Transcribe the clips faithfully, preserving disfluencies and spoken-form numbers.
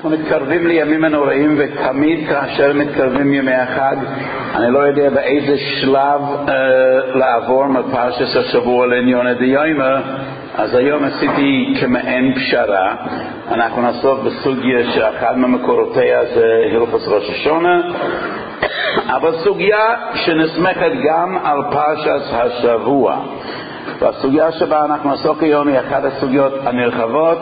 אנחנו מתקרבים לימים הנוראים, ותמיד כאשר מתקרבים ימי החג, אני לא יודע באיזה שלב אה, לעבור מפרשת השבוע לעניון הדיומה. אז היום עשיתי כמעין פשרה. אנחנו נעסוק בסוגיה שאחד ממקורותיה זה הלכות ראש השונה, אבל סוגיה שנסמכת גם על פרשת השבוע. והסוגיה שבה אנחנו נעסוק היום היא אחת הסוגיות הנרחבות,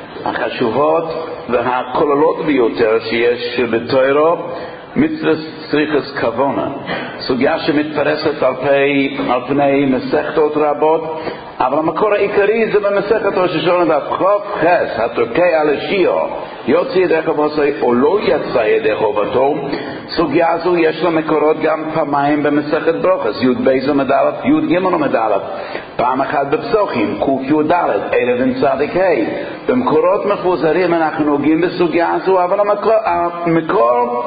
החשובות והכוללות ביותר שיש בתורה, מצוות צריכת כוונה. סוגיה שמתפרסת על פני, על פני מסכתות רבות, אבל המקור העיקרי זה במסכת ראש השונה דף חוף חס, התוקע על השיר, יוצא ידך ועושה או לא יצא ידך ובתו. סוגיה הזו יש לה מקורות גם פעמיים במסכת ברוכס, י' בייז ומדלת, י' ג' ומדלת, פעם אחת בפסוחים, ק' י' ד', אלף וצדיק ה'. במקורות מפוזרים אנחנו נוגעים בסוגיה הזו, אבל המקור, המקור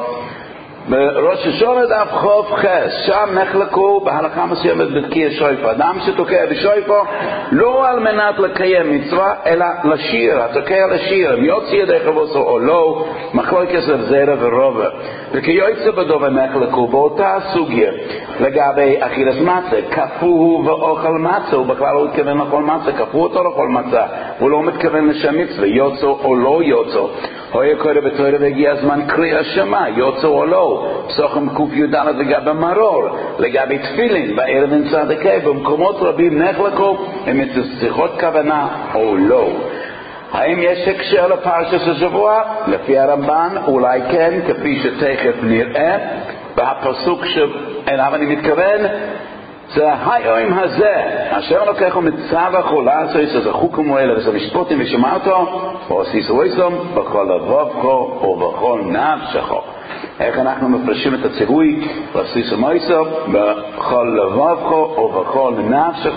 בראש השונה דף חוף חס, שם נחלקו בהלכה מסוימת בתקיע שויפה. אדם שתוקע בשויפה לא על מנת לקיים מצווה, אלא לשיר, התוקע לשיר, אם יוצא ידך ועושה או לא, מחלוקת זרע ורובע. וכיוצא בדו ונחלקו באותה סוגיה לגבי אכילת מצה, כפוהו ואוכל מצה, הוא בכלל לא מתכוון לאכול מצה, כפו אותו לאכול מצה, הוא לא מתכוון לשם מצווה, יוצא או לא יוצא. הויה קורא בתורה והגיע הזמן קריאה שמה, יוצא או לא, פסוחים ק' י' ד' לגבי מרור, לגבי תפילין, בערב וצדקה, במקומות רבים נחלקו אם זה שיחות כוונה או לא. האם יש הקשר לפרשת השבוע? לפי הרמב"ן אולי כן, כפי שתכף נראה והפסוק שאליו אני מתכוון זה היום הזה אשר לוקחו מצב החולה שזה חוק ומועלה וזה משפוטים ושמע אותו ועושיסו איסום בכל לבבך ובכל נפשך. איך אנחנו מפרשים את הציווי ועושיסו איסום בכל לבבך ובכל נפשך?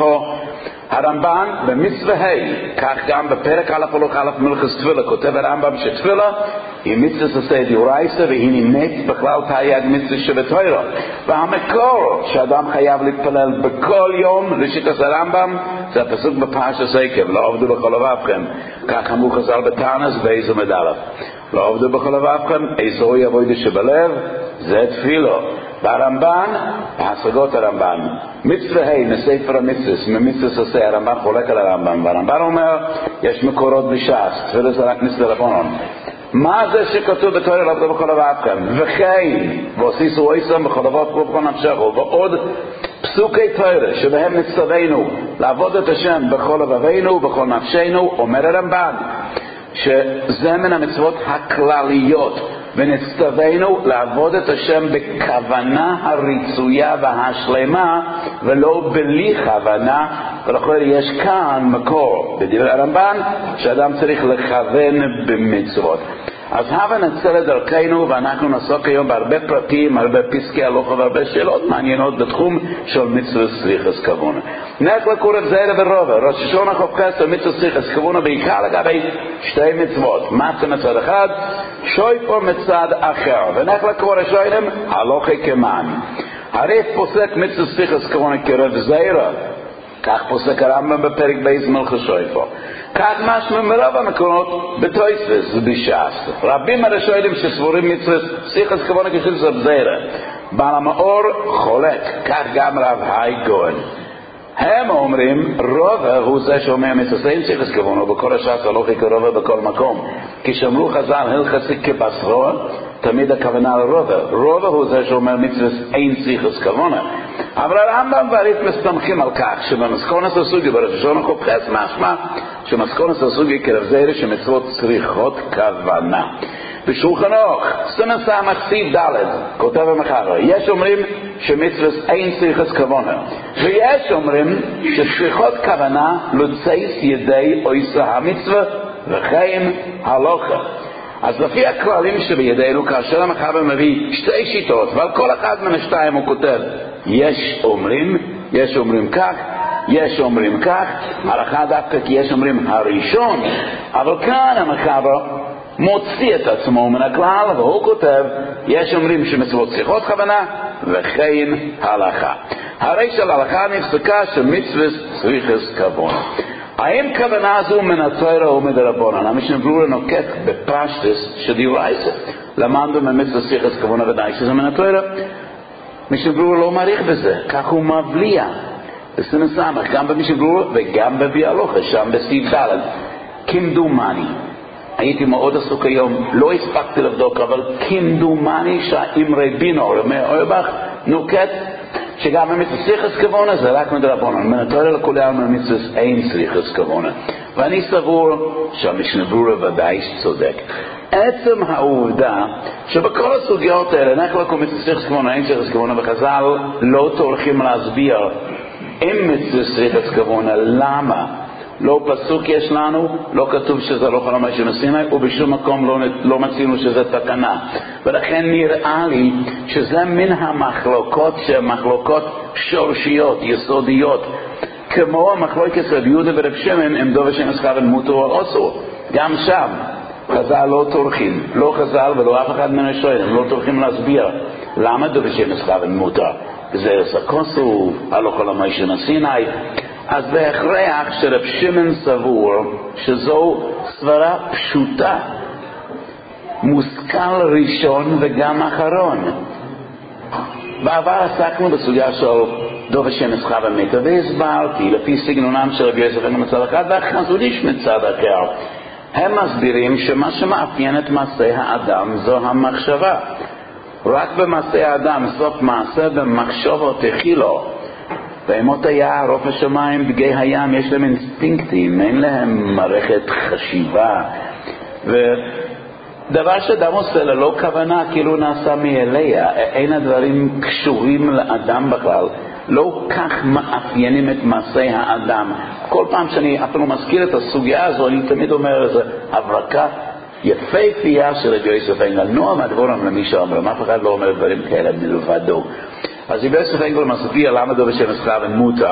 הרמב"ן במצווה ה', כך גם בפרק א' הלוך א' מלכס תפילה, כותב הרמב"ם שתפילה היא מצווה עשה דאורייתא והיא נמנית בכלל תרי"ג מצווה שבתורה. והמקור שאדם חייב להתפלל בכל יום לשיטת הרמב"ם זה הפסוק בפרשת עקב, לא עבדו בכל לבבכם, כך אמרו חז"ל בתניא בייז ומדלת, לא עבדו בכל לבבכם, איזוהי עבודה שבלב, זה תפילה. והרמב"ן, ההשגות הרמב"ן, מצווה ה' מספר המצווה, ממצווה עשה, הרמב"ן חולק על הרמב"ן, והרמב"ן אומר, יש מקורות בש"ס, תפילה זה רק מצווה רבנן. מה זה שכתוב בתורה לא עבדו בכל לבבכם? וכן, ועושיסו איסום בכל לבבך ובכל נפשך, ועוד פסוקי תורה שבהם נצטווינו לעבוד את השם בכל לבבנו ובכל נפשנו, אומר הרמב"ן, שזה מן המצוות הכלליות, ונצטווינו לעבוד את השם בכוונה הריצויה והשלמה ולא בלי כוונה. ולכן יש כאן מקור בדברי הרמב"ן שאדם צריך לכוון במצוות. אז הבה נצא לדרכנו ואנחנו נעסוק היום בהרבה פרטים, הרבה פסקי הלכה והרבה שאלות מעניינות בתחום של מצוות צריכת כוונה. נחלקו רב זרע ורובע, ראש השונה חוף חס ומצוות צריכת כוונה בעיקר לגבי שתי מצוות, מצה מצד אחד, שויפו מצד אחר. ונחלקו ראשונים הלכה כמן. הרי פוסק מצוות צריכת כוונה כרב זרע, כך פוסק הרמב"ם בפרק בייז מלכות שויפו. כך משמע מרוב המקורות בתוספות ובש"ס. רבים הראשונים שסבורים מצוות צריכת כוונה כשל רב זרע. בעל המאור חולק, כך גם רב היי גאון. הם אומרים רובע הוא זה שאומר מצוות אין צריכת כוונה בכל הש"ס הלכה כרובע בכל מקום. כי שאמרו חז"ל הלכת כבשרו, תמיד הכוונה לרובע. רובע הוא זה שאומר מצוות אין צריכת כוונה. אבל הרמב"ם והרי"ף מסתמכים על כך שבמסכונת הסוגיה בראש השונה חוף חס משמע שמסכונת הסוגיה כרב זרע שמצוות צריכות כוונה. בשולחן ערוך סימן ס"ט ד' כותב המחבר, יש אומרים שמצוות אין צריכת כוונה, ויש אומרים שצריכות כוונה לצייס ידי עושה המצווה וכן הלכה. אז לפי הכללים שבידינו, כאשר המחבר מביא שתי שיטות, ועל כל אחד מן השתיים הוא כותב, יש אומרים, יש אומרים כך, יש אומרים כך, הלכה דווקא כי יש אומרים הראשון, אבל כאן המחבר מוציא את עצמו מן הכלל, והוא כותב, יש אומרים שמצוות צריכות כוונה, וכן הלכה. הרי של הלכה נפסקה שמצוות צריכת כוונה. האם כוונה זו מן התורה או מדרבנן? המשנה ברורה נוקט בפשטוס שדאורייתא. למדנו ממצוות סיכס כוונה ודאי שזה מן התורה. משנה ברורה לא מעריך בזה, כך הוא מבליע. בסנן סמך, גם במשנה ברורה וגם בביאה הלכה, שם בסעיף ד'. כמדומני, הייתי מאוד עסוק היום, לא הספקתי לבדוק, אבל כמדומני שהאמרי בינו, רמי אוירבך, נוקט שגם במצוות סיכס כוונה זה רק מדרבנן. מן התורה לכולי עלמא מצוות אין סיכס כוונה. ואני סבור שהמשנה ברורה ודאי צודק. עצם העובדה שבכל הסוגיות האלה נחלקו מצוות סיכס כוונה, אין סיכס כוונה, וחז"ל לא טורחים להסביר אם מצוות סיכס כוונה, למה? לא פסוק יש לנו, לא כתוב שזה לא חלום משה מסיני, ובשום מקום לא, לא מצינו שזה תקנה. ולכן נראה לי שזה מן המחלוקות שמחלוקות שורשיות, יסודיות, כמו המחלוקת רב יהודה ורב שמעון עם דוב השם אסכבן מותר או אסור. גם שם חז"ל לא טורחים, לא חז"ל ולא אף אחד מן השואלים, לא טורחים להסביר למה דוב השם אסכבן מותר. זה סקוסו, הלא חלום משה מסיני. אז בהכרח שרב שמעון סבור שזו סברה פשוטה, מושכל ראשון וגם אחרון. בעבר עסקנו בסוגיה של דוב השם אסכבן מותר, והסברתי לפי סגנונם של רבי יוסף מצד אחד והחזון איש מצד אחר. הם מסבירים שמה שמאפיין את מעשה האדם זו המחשבה. רק במעשה האדם סוף מעשה במחשבו תחילו. בהמות היער, עוף השמיים, דגי הים, יש להם אינסטינקטים, אין להם מערכת חשיבה. ודבר שאדם עושה ללא כוונה כאילו נעשה מאליה. אין הדברים קשורים לאדם בכלל. לא כך מאפיינים את מעשה האדם. כל פעם שאני אפילו מזכיר את הסוגיה הזו, אני תמיד אומר איזו הברקה יפהפייה של רבי יוסף אנגל. נועם הדבורם למי שאומר, אף אחד לא אומר דברים כאלה מלבדו. אז רבי יוסף אנגל מסביר למה דוב השם אסכבן מותר.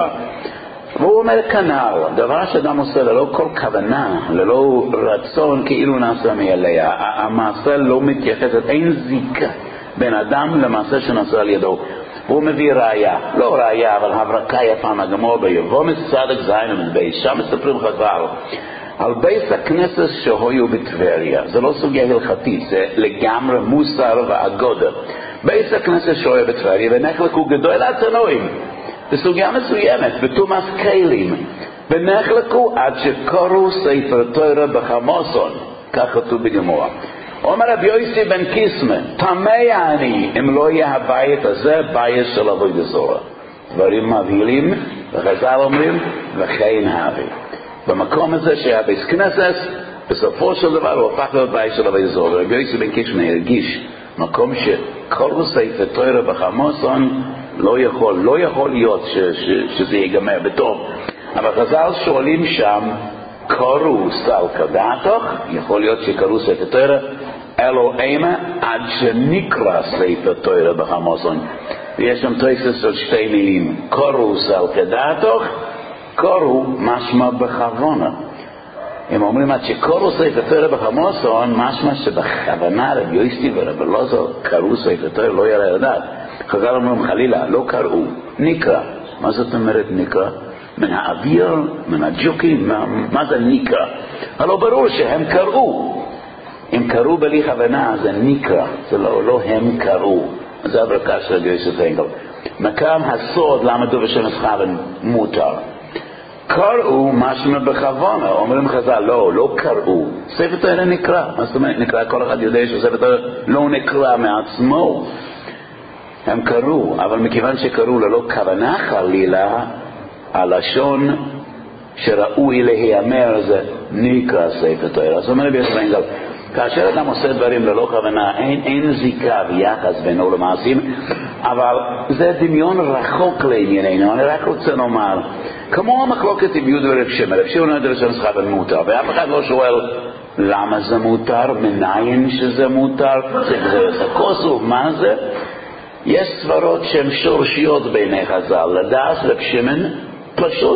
והוא אומר כנ"ל, דבר שאדם עושה ללא כל כוונה, ללא רצון כאילו נעשה מאליה. המעשה לא מתייחסת, אין זיקה בין אדם למעשה שנעשה על ידו. הוא מביא ראיה, לא ראיה, אבל הברקה יפה מהגמור ביבומס צדק זין ומדבייס. שם מספרים חז"ל על בייס הכנסת שהיו בטבריה. זה לא סוגיה הלכתית, זה לגמרי מוסר ואגודה. בייס הכנסת שהיו בטבריה ונחלקו גדול התנועים בסוגיה מסוימת, בתומאס קיילים, ונחלקו עד שקוראו ספר תורה בחמוסון, כך כתוב בגמרא. אומר רבי יוסי בן קיסמא, תמה אני אם לא יהיה הבית הזה בית של עבודה זרה. דברים מבהילים, וחז"ל אומרים וכן הווה. במקום הזה שהיה בייס כנסת, בסופו של דבר הוא הפך להיות בית של עבודה זרה. רבי יוסי בן קיסמא הרגיש מקום שקוראו ספר תורה בחמוסון, לא יכול, לא יכול להיות ש, ש, שזה ייגמר בטוב. אבל חז"ל שואלים שם, קוראו סל כדעתוך, יכול להיות שקראו ספר תורה, אלו אימה עד שנקרא ספר תורה בחמוסון. ויש שם תוספות של שתי מילים, קוראו סל כדעתוך, קוראו משמע בכוונה. הם אומרים עד שקוראו ספר תורה בחמוסון, משמע שבכוונה רבי יוסי ורבי אלעזר קראו ספר תורה, לא יעלה לדעת. חז"ל אומרים חלילה, לא קראו, נקרא. מה זאת אומרת נקרא? מן האוויר, מן הג'וקים, מה, מה זה נקרא? הלא ברור שהם קראו. אם קראו בלי כוונה, זה נקרא, זה לא, לא הם קראו. זה הברקה של רבי יוסף אנגל. מכאן הסוד למה דוב השם אסכבן מותר. קראו משמע בכוונה, אומרים חז"ל, לא, לא קראו. ספר תורה נקרא. מה זאת אומרת נקרא? כל אחד יודע שספר תורה לא נקרא מעצמו. הם קראו, אבל מכיוון שקראו ללא כוונה חלילה, הלשון שראוי להיאמר זה נקרא ספר תורה. אז אומר רבי יוסף אנגל, כאשר אדם עושה דברים ללא כוונה, אין, אין זיקה ויחס בינו למעשים, אבל זה דמיון רחוק לענייננו. אני רק רוצה לומר, כמו המחלוקת עם יהודה ורב שמעון, רב שמעון אומר דב אסכבן מותר, ואף אחד לא שואל למה זה מותר, מניין שזה מותר, זה סקוסו, מה זה? יש סברות שהן שורשיות בעיני חז"ל. לדעת רב שמעון פשוט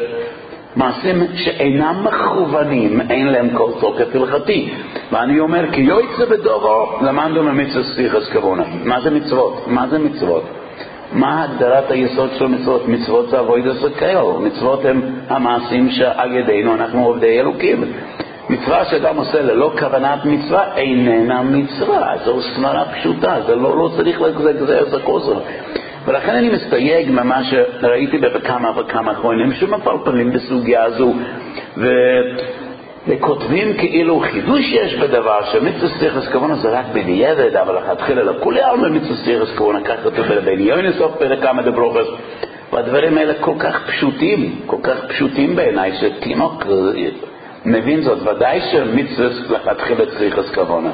שמעשים שאינם מכוונים אין להם כל תוקף הלכתי. ואני אומר כי יוצא בדובו למדנו ממצוות סיכס כוונה. מה זה מצוות? מה זה מצוות? מה הגדרת היסוד של מצוות? מצוות זה עבודת הקהל. מצוות הם המעשים שעל ידינו אנחנו עובדי אלוקים. מצווה שאדם עושה ללא כוונת מצווה איננה מצווה. זו סמרה פשוטה, זה לא, לא צריך לגזר את הכוסר. ולכן אני מסתייג ממה שראיתי בכמה וכמה אחרונים שמפלפלים בסוגיה הזו ו... וכותבים כאילו חידוש יש בדבר שמצוות סיכס כוונה זה רק בדיעבד, אבל התחילה לכולי עלמא מצוות סיכס כוונה, כך כתוב בבן יוני סוף פרק כמה דברוכס, והדברים האלה כל כך פשוטים, כל כך פשוטים בעיניי, שתינוק מבין זאת. ודאי שמצוות להתחילה סיכס כוונה,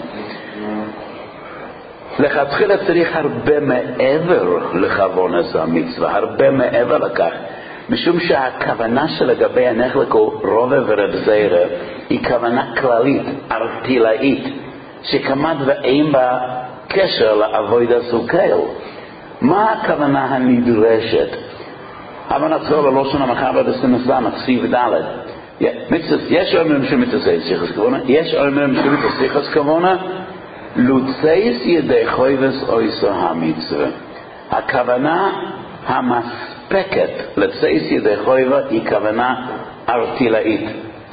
לכתחילה צריך הרבה מעבר לכוונה זה המצווה, הרבה מעבר לכך, משום שהכוונה שלגבי הנחלקו רובה ורב זיירה היא כוונה כללית, ארטילאית, שכמעט ואין בה קשר לעבודת הקהל. מה הכוונה הנדרשת? אבל נחזור ללושן המחבר בסמסלם, סעיף ד'. יש אומרים שמצוות סיכס כוונה, יש אומרים שמצוות סיכס כוונה, לוצייס ידי חויבס אויסו המצווה. הכוונה המספקת לצייס ידי חויבה היא כוונה ארטילאית.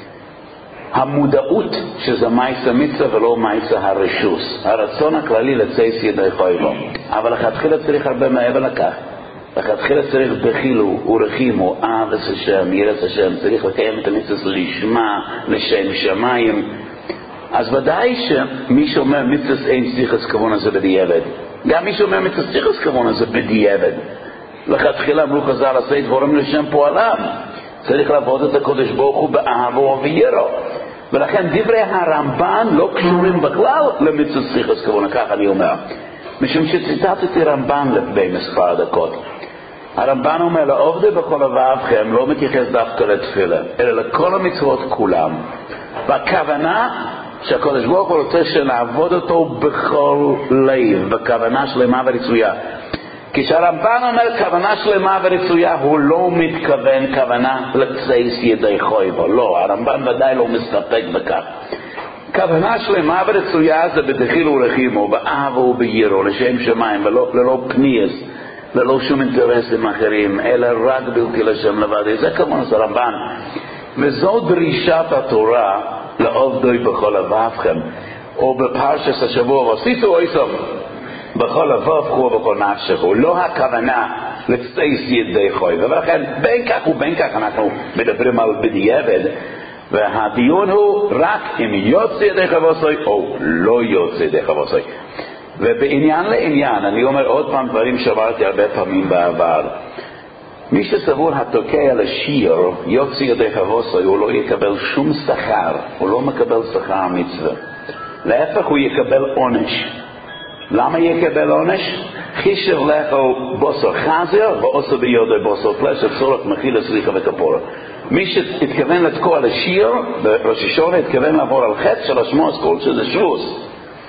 המודעות שזה מייסה מצווה ולא מייסה הרשוס. הרצון הכללי לצייס ידי חויבה. אבל לכתחילה צריך הרבה מעבר לכך. לכתחילה צריך בחילו ורחימו, אהבס השם, ירס השם, צריך לקיים את המצווה לשמה, לשם שמיים. אז ודאי שמי שאומר מצוות אין סיכס כוונה זה בדיעבד. גם מי שאומר מצוות סיכס כוונה זה בדיעבד. לכתחילה אמרו חז"ל עשה דבורם לשם פועלם. צריך לעבוד את הקודש ברוך הוא באהבו ובירא. ולכן דברי הרמב"ן לא קשורים בכלל למצוות סיכס כוונה, כך אני אומר. משום שציטטתי רמב"ן לפני מספר דקות. הרמב"ן אומר לעובדי בכל לבבכם לא מתייחס דווקא לתפילה, אלא לכל המצוות כולם. והכוונה שהקודש ברוך הוא רוצה שנעבוד אותו בכל לב, בכוונה שלמה ורצויה. כשהרמב"ן אומר כוונה שלמה ורצויה, הוא לא מתכוון כוונה לצייס ידי חויבה. לא, הרמב"ן ודאי לא מסתפק בכך. כוונה שלמה ורצויה זה בדחילו ורחימו, באהבה ובירא, לשם שמיים, ולא, ללא פניאס, ללא שום אינטרסים אחרים, אלא רק בלתי לשם לבד. זה כמובן זה הרמב"ן. וזו דרישת התורה לעובדי בכל לבבכם, או בפרשת השבוע, ועשיתו אויסם בכל לבבכם ובכל נפשכם. לא הכוונה לצייס ידי חויבה. ולכן בין כך ובין כך אנחנו מדברים על בדיעבד, והדיון הוא רק אם יוצא ידי חבוסוי או לא יוצא ידי חבוסוי. ובעניין לעניין, אני אומר עוד פעם דברים שאמרתי הרבה פעמים בעבר. מי שסבור התוקע לשיר יוצא ידי חבוסוי, הוא לא יקבל שום שכר, הוא לא מקבל שכר מצווה. להפך, הוא יקבל עונש. למה יקבל עונש? חישב לכו בוסר חזר ועושה בידי בוסר פלש, צורך מחילה סליחה וכפורה. מי שהתכוון לתקוע לשיר בראש השונה התכוון לעבור על חץ של השמוסקול, שזה שבוס.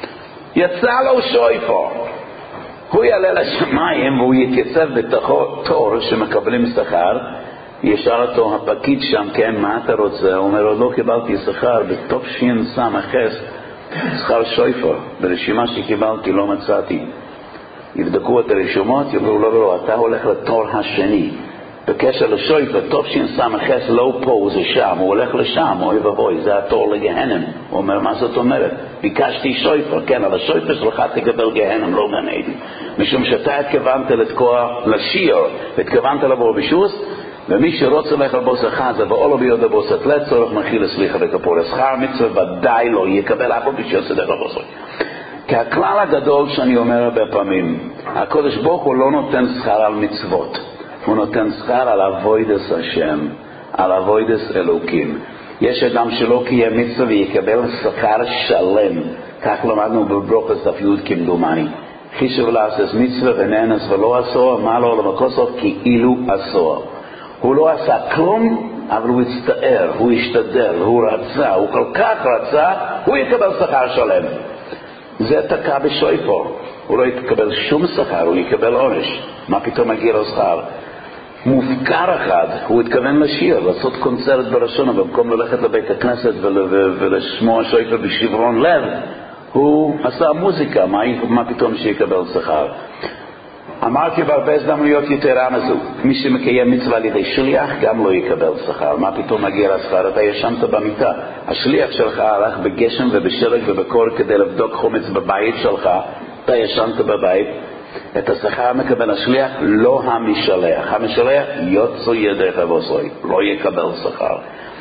יצא לו שויפו, הוא יעלה לשמיים והוא יתייצב בתוכו תור שמקבלים שכר. ישאל אותו הפקיד שם, כן, מה אתה רוצה? הוא אומר, עוד לא קיבלתי שכר, בתוך שין שם החס שכר שויפו, ברשימה שקיבלתי לא מצאתי. יבדקו את הרשומות, יאמרו, לא, לא, אתה הולך לתור השני. בקשר לשויפה, טוב שינסמחס לא פה, זה שם, הוא הולך לשם, אוי ובוי, זה התור לגהנם. הוא אומר, מה זאת אומרת? ביקשתי שויפה, כן, אבל השויפה שלך תקבל גהנם, לא גן עדן. משום שאתה התכוונת לתקוע לשיר, התכוונת לבוא בשוס, ומי שרוצה לך לבוס החזה, ואולו ביודו בוס התלת, צורך מכיל סליחה וכפור. שכר מצווה ודאי לא יקבל אף בשוס דרך לבוסוי. כי הכלל הגדול שאני אומר הרבה פעמים, הקודש ברוך הוא לא נותן שכר על מצוות. הוא נותן שכר על אבוידס השם, על אבוידס אלוקים. יש אדם שלא קיים מצווה ויקבל שכר שלם, כך למדנו בברוכס דף י' כמדומני. חישב לעשות מצווה ונאנס ולא עשו, מה לו למקוסות כאילו עשו. הוא לא עשה כלום, אבל הוא הצטער, הוא השתדל, הוא רצה, הוא כל כך רצה, הוא יקבל שכר שלם. זה תקע בשויפו. הוא לא יקבל שום שכר, הוא יקבל עונש. מה פתאום מגיע לו שכר? מופקר אחד, הוא התכוון לשיר, לעשות קונצרט בראשונה, במקום ללכת לבית הכנסת ול, ולשמוע שויפה בשברון לב, הוא עשה מוזיקה, מה, מה פתאום שיקבל שכר? אמרתי בהרבה הזדמנויות יתרה מזו, מי שמקיים מצווה על ידי שליח גם לא יקבל שכר. מה פתאום מגיע לשכר? אתה ישנת במיטה, השליח שלך הלך בגשם ובשלג ובקור כדי לבדוק חומץ בבית שלך, אתה ישנת בבית, את השכר מקבל השליח, לא המשלח. המשלח יוצא ידיך ועושוי, לא יקבל שכר.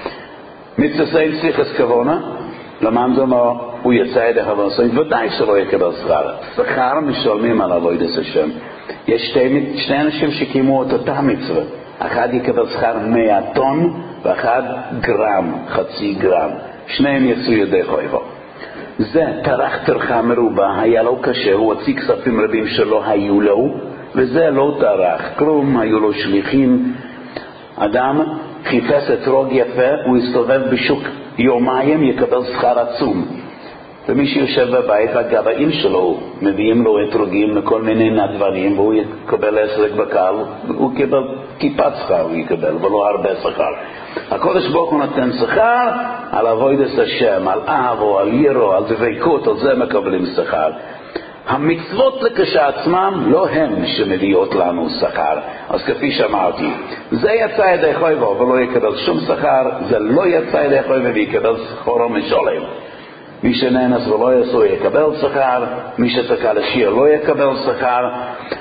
מצווה אין סיכס כוונה, למען דומה הוא יצא ידיך ועושוי, ודאי שלא יקבל שכר. שכר משלמים על עבודת השם. יש שתי, שני אנשים שקיימו את אותה מצווה, אחד יקבל שכר מאה טון ואחד גרם, חצי גרם, שניהם יצאו ידי חויבו. זה טרח טרחה מרובה, היה לו קשה, הוא הוציא כספים רבים שלא היו לו, וזה לא טרח כלום, היו לו שליחים. אדם חיפש אתרוג יפה, הוא הסתובב בשוק יומיים, יקבל שכר עצום. ומי שיושב בבית, הגבאים שלו מביאים לו אתרוגים לכל מיני נדברים, והוא יקבל עסק בקל, הוא יקבל טיפת שכר, הוא יקבל, ולא הרבה שכר. הקודש ברוך הוא נותן שכר על עבודת השם, על אהבו, על ירו, על דבקות, על זה מקבלים שכר. המצוות כשעצמם לא הם שמביאות לנו שכר. אז כפי שאמרתי, זה יצא ידי חויבו ולא יקבל שום שכר, זה לא יצא ידי חויבו ויקבל שכרו משולם. מי שנאנס ולא יעשו יקבל שכר, מי שתקע לשיר לא יקבל שכר,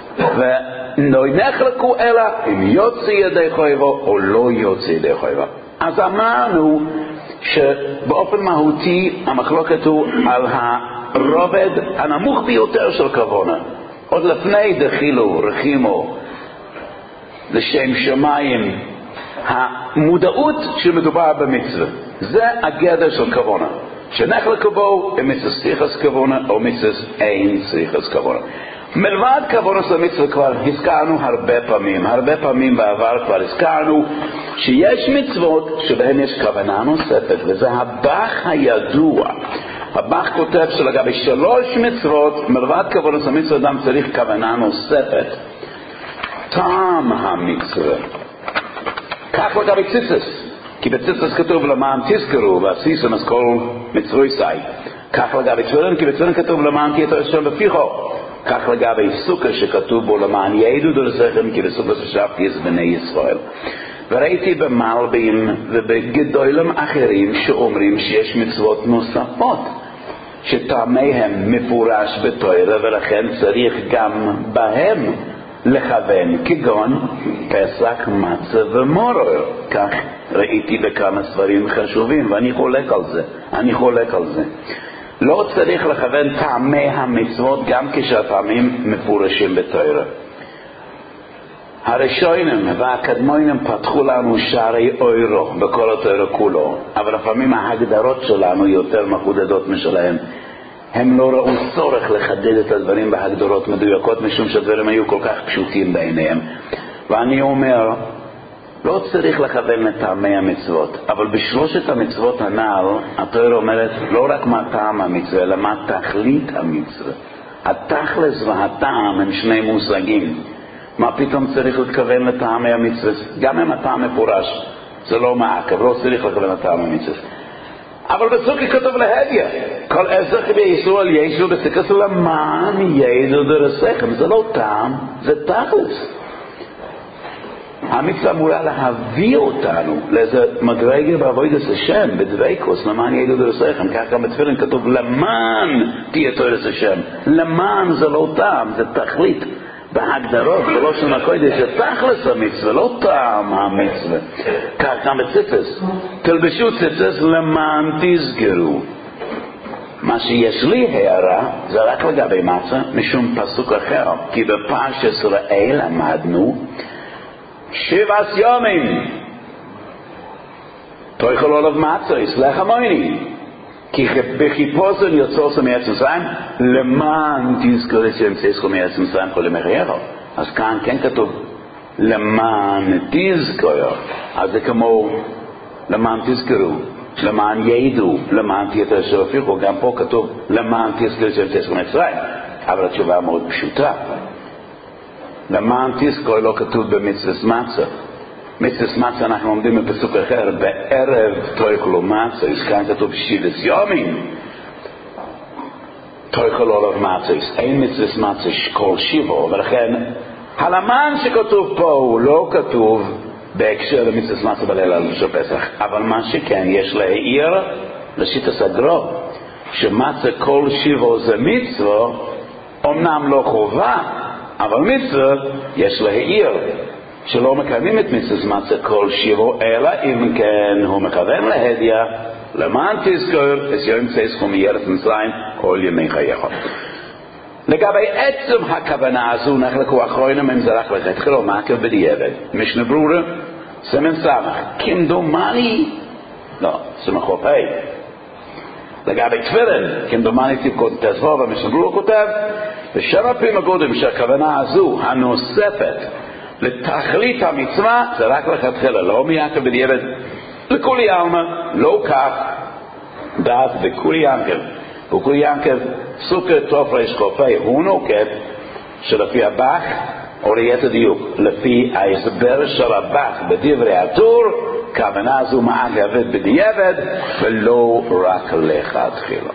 ולא נחלקו אלא אם יוצא ידי חויבו או לא יוצא ידי חויבו. אז אמרנו שבאופן מהותי המחלוקת הוא על הרובד הנמוך ביותר של כוונה. עוד לפני דחילו רחימו לשם שמיים, המודעות שמדובר במצווה, זה הגדר של כוונה. שנחלקו בו אם מצווה סיכס כוונה או מצווה אין סיכס כוונה. מלבד כוונה של מצווה כבר הזכרנו הרבה פעמים, הרבה פעמים בעבר כבר הזכרנו שיש מצוות שבהן יש כוונה נוספת, וזה הבח הידוע. הבח כותב שלגבי שלוש מצוות, מלבד כוונה של מצווה אדם צריך כוונה נוספת. טעם המצווה. כך לגבי ציצס. כי בציצס כתוב למען תזכרו ועשיתם אז כל מצווי סי. כך לגבי תפילין, כי בתפילין כתוב למען תהיה תרשם בפיחו. כך לגבי סוכה שכתוב בו למען יעידו דרסכם, כי בסוכה ששבתי יש בני ישראל. וראיתי במלבים ובגדולים אחרים שאומרים שיש מצוות נוספות שטעמיהם מפורש בתורה, ולכן צריך גם בהם לכוון, כגון פסח, מצה ומורר. כך ראיתי בכמה ספרים חשובים, ואני חולק על זה, אני חולק על זה. לא צריך לכוון טעמי המצוות גם כשהטעמים מפורשים בתורה. הראשונים והקדמונים פתחו לנו שערי אוירו בכל התורה כולו, אבל לפעמים ההגדרות שלנו יותר מחודדות משלהם. הם לא ראו צורך לחדד את הדברים בהגדרות מדויקות, משום שהדברים היו כל כך פשוטים בעיניהם. ואני אומר, לא צריך לכוון לטעמי המצוות, אבל בשלושת המצוות הנ"ל התורה אומרת לא רק מה טעם המצווה, אלא מה תכלית המצווה. התכלס והטעם הם שני מושגים. מה פתאום צריך לכוון לטעמי המצווה? גם אם הטעם מפורש, זה לא מעקב, לא צריך לכוון לטעם המצווה. אבל בסוכי כתוב להדיה, כל עזר בישראל ישו בסקס למען יעידו דרסכם. זה לא טעם, זה תכלס. המצווה אמורה להביא אותנו לאיזה מדרגה בעבודת השם, בדבקות, למען יעידו דרסכם. כך גם בתפילין כתוב למען תהיה תורת השם. למען זה לא טעם, זה תכלית. בהגדרות, בלושן הקודש, זה תכלס המצווה, לא טעם המצווה. כך גם בציצס. תלבשו ציצס למען תזכרו. מה שיש לי הערה, זה רק לגבי מצה, משום פסוק אחר. כי בפרשת ראה למדנו, שבעת ימים תאכלו עליו מצה, יסלח המויני. כי בחיפושן יוצאו מארץ מצרים, למען תזכרו שהם תזכרו מארץ מצרים כל ימי חייך. אז כאן כן כתוב למען תזכרו. אז זה כמו למען תזכרו, למען יעידו, למען תהיה תרשם בפיחו. גם פה כתוב למען תזכרו שהם תזכרו מצרים. אבל התשובה מאוד פשוטה. למען תזכרו לא כתוב במצוות מצה. מצוות מצה אנחנו עומדים בפסוק אחר, בערב תאכלו מצה, כאן כתוב שבעת ימים. תאכל עולב מצויס, אין מצווה מצויס כל שיבו, ולכן הלמן שכתוב פה הוא לא כתוב בהקשר למצווה מצווה בליל על של פסח, אבל מה שכן יש להעיר לשיטת הגרו, שמצווה כל שיבו זה מצווה, אמנם לא חובה, אבל מצווה יש להעיר שלא מקיימים את מצווה מצווה כל שיבו, אלא אם כן הוא מכוון להדיה למען תזכור את יום צאתך מארץ מצרים כל ימי חייך. לגבי עצם הכוונה הזו נחלקו אחרונים אם זה רק לכתחילה או מעקב בדיעבד. משנה ברורה סמן סמך כמדומני לא, סמך חופי לגבי תפילין כמדומני תזבוב המשנה ברורה כותב ושאר הפעמים הקודם שהכוונה הזו הנוספת לתכלית המצווה זה רק לכתחילה, לא מעקב בדיעבד. לכולי עלמא לא כך דעת וכולי ינקב וכולי ינקב סוכר תוף ריש חופי הוא נוקב שלפי הבח או ליתר דיוק לפי ההסבר של הבח בדברי הטור כוונה זו מעכבת בדיעבד ולא רק לכתחילה.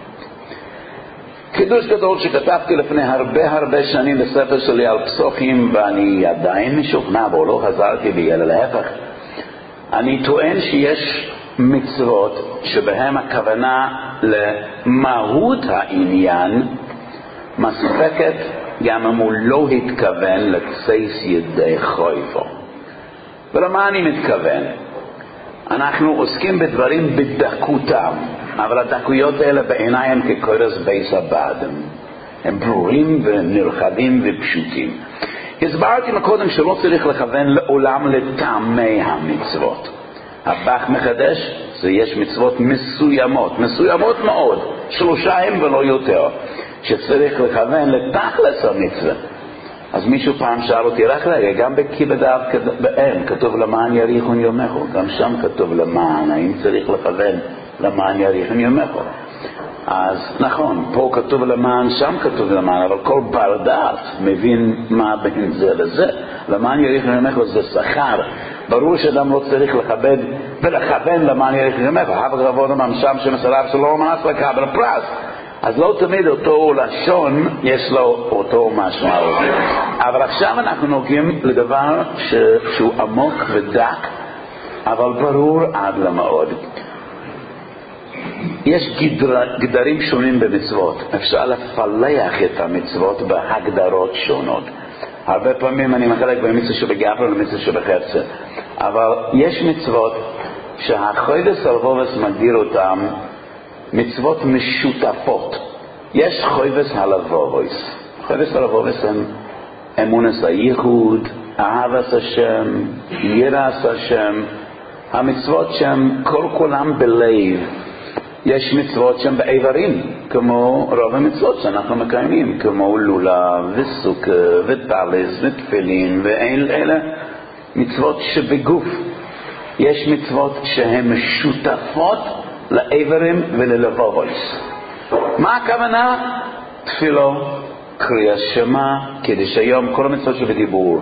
חידוש גדול שכתבתי לפני הרבה הרבה שנים בספר שלי על פסוחים ואני עדיין משוכנע בו לא חזרתי בי אלא להפך. אני טוען שיש מצוות שבהם הכוונה למהות העניין מספקת גם אם הוא לא התכוון לצייס ידי חויבו. ולמה אני מתכוון? אנחנו עוסקים בדברים בדקותם, אבל הדקויות האלה בעיניי הם כקורס בייס הבאדם. הם ברורים ונרחבים ופשוטים. הסברתי מקודם שלא צריך לכוון לעולם לטעמי המצוות. הבח מחדש זה יש מצוות מסוימות, מסוימות מאוד, שלושה הם ולא יותר, שצריך לכוון לתכלס המצווה. אז מישהו פעם שאל אותי, רק רגע, גם בכיבדיו באם כתוב למען יריחון יומךו, גם שם כתוב למען, האם צריך לכוון למען יריחון יומךו? אז נכון, פה כתוב למען, שם כתוב למען, אבל כל בר דעת מבין מה בין זה לזה. למען יריחון יומךו זה שכר. ברור שאדם לא צריך לכבד ולכוון למען יריחון יומךו. הווה כבוד המשם שמסלב שלא מנס לקבל פרס. אז לא תמיד אותו לשון יש לו אותו משמעות. אבל עכשיו אנחנו נוגעים לדבר ש... שהוא עמוק ודק, אבל ברור עד למאוד. יש גדר, גדרים שונים במצוות. אפשר לפלח את המצוות בהגדרות שונות. הרבה פעמים אני מחלק במצווה שבגפר למצווה שבחפצה. אבל יש מצוות שהחוידס הלבובס מגדיר אותם מצוות משותפות. יש חויבס הלבובס. חויבס הלבובס הם אמונס הייחוד, אהבת השם, יראת השם, המצוות שהם כל כולם בלב. יש מצוות שהם באיברים, כמו רוב המצוות שאנחנו מקיימים, כמו לולה וסוכר וטלס ותפילין ואלה מצוות שבגוף. יש מצוות שהן משותפות לאיברים וללבובוס. מה הכוונה? תפילו, קריאת שמע, קידוש היום, כל המצוות שבדיבור.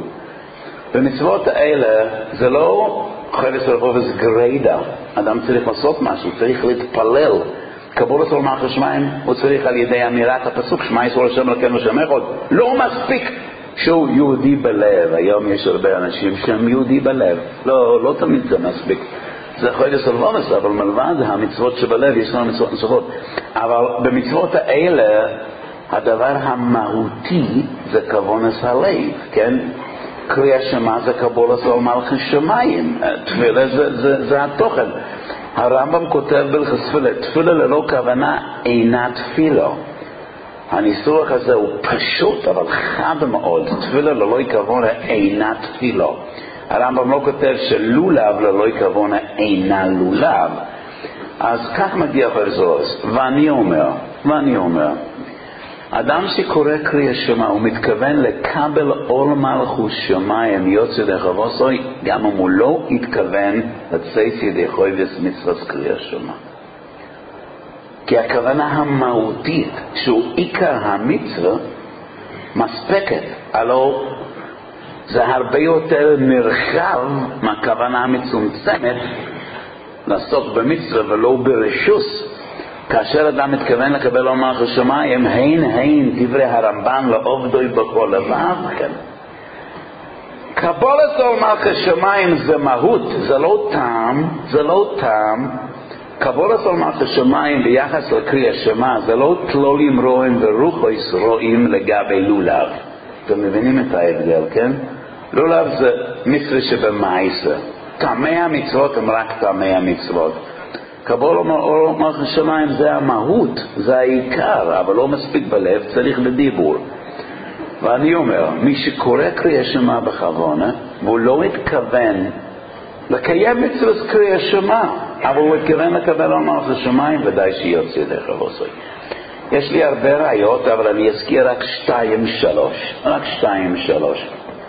במצוות האלה זה לא חויבס הלבובס גריידה. אדם צריך לעשות משהו, צריך להתפלל. קבולת עולמך לשמיים, הוא צריך על ידי אמירת הפסוק, שמע ישראל השם אלוקינו שם אחד. לא מספיק שהוא יהודי בלב. היום יש הרבה אנשים שהם יהודי בלב. לא, לא תמיד זה מספיק. זה חויבס הלבובס, אבל מלבד המצוות שבלב יש לנו מצוות נוספות. אבל במצוות האלה, הדבר המהותי זה כוונס הלב, כן? קריאה שמע זה קבולת על מלכי שמיים. תפילה זה, זה, זה התוכן. הרמב"ם כותב בהלכות תפילה, תפילה ללא כוונה אינה תפילו. הניסוח הזה הוא פשוט אבל חד מאוד. תפילה ללא כוונה אינה תפילו. הרמב"ם לא כותב שלולב ללא כוונה אינה לולב. אז כך מגיע חרזוז. ואני אומר, ואני אומר, אדם שקורא קריאה שמע הוא מתכוון לקבל עול מלכות שמיים יוצא לחבוסוי, גם אם הוא לא התכוון לצאת ידי חויבס מצוות קריאה שמע. כי הכוונה המהותית שהוא עיקר המצווה מספקת, הלא זה הרבה יותר נרחב מהכוונה המצומצמת לעסוק במצווה ולא ברשוס. כאשר אדם מתכוון לקבל עול מלכות שמיים, הן הן דברי הרמב"ן לעובדוי בכל לבב, כן. קבלת עול מלכות שמיים זה מהות, זה לא טעם, זה לא טעם. קבלת עול מלכות שמיים ביחס לקריאה שמע, זה לא תלולים רואים ורוחויס רואים לגבי לולב. אתם מבינים את ההבדל, כן? לולב זה מצווה שבמעשה. טעמי המצוות הם רק טעמי המצוות. קבלת עול מלכות שמיים זה המהות, זה העיקר, אבל לא מספיק בלב, צריך בדיבור. ואני אומר, מי שקורא קריאה שמע בכוונה, והוא לא התכוון לקיים מצוות קריאה שמע, אבל הוא התכוון לקבל עול מלכות שמיים, ודאי שיוצא ידי חבוסי. יש לי הרבה ראיות, אבל אני אזכיר רק שתיים שלוש. רק שתיים שלוש.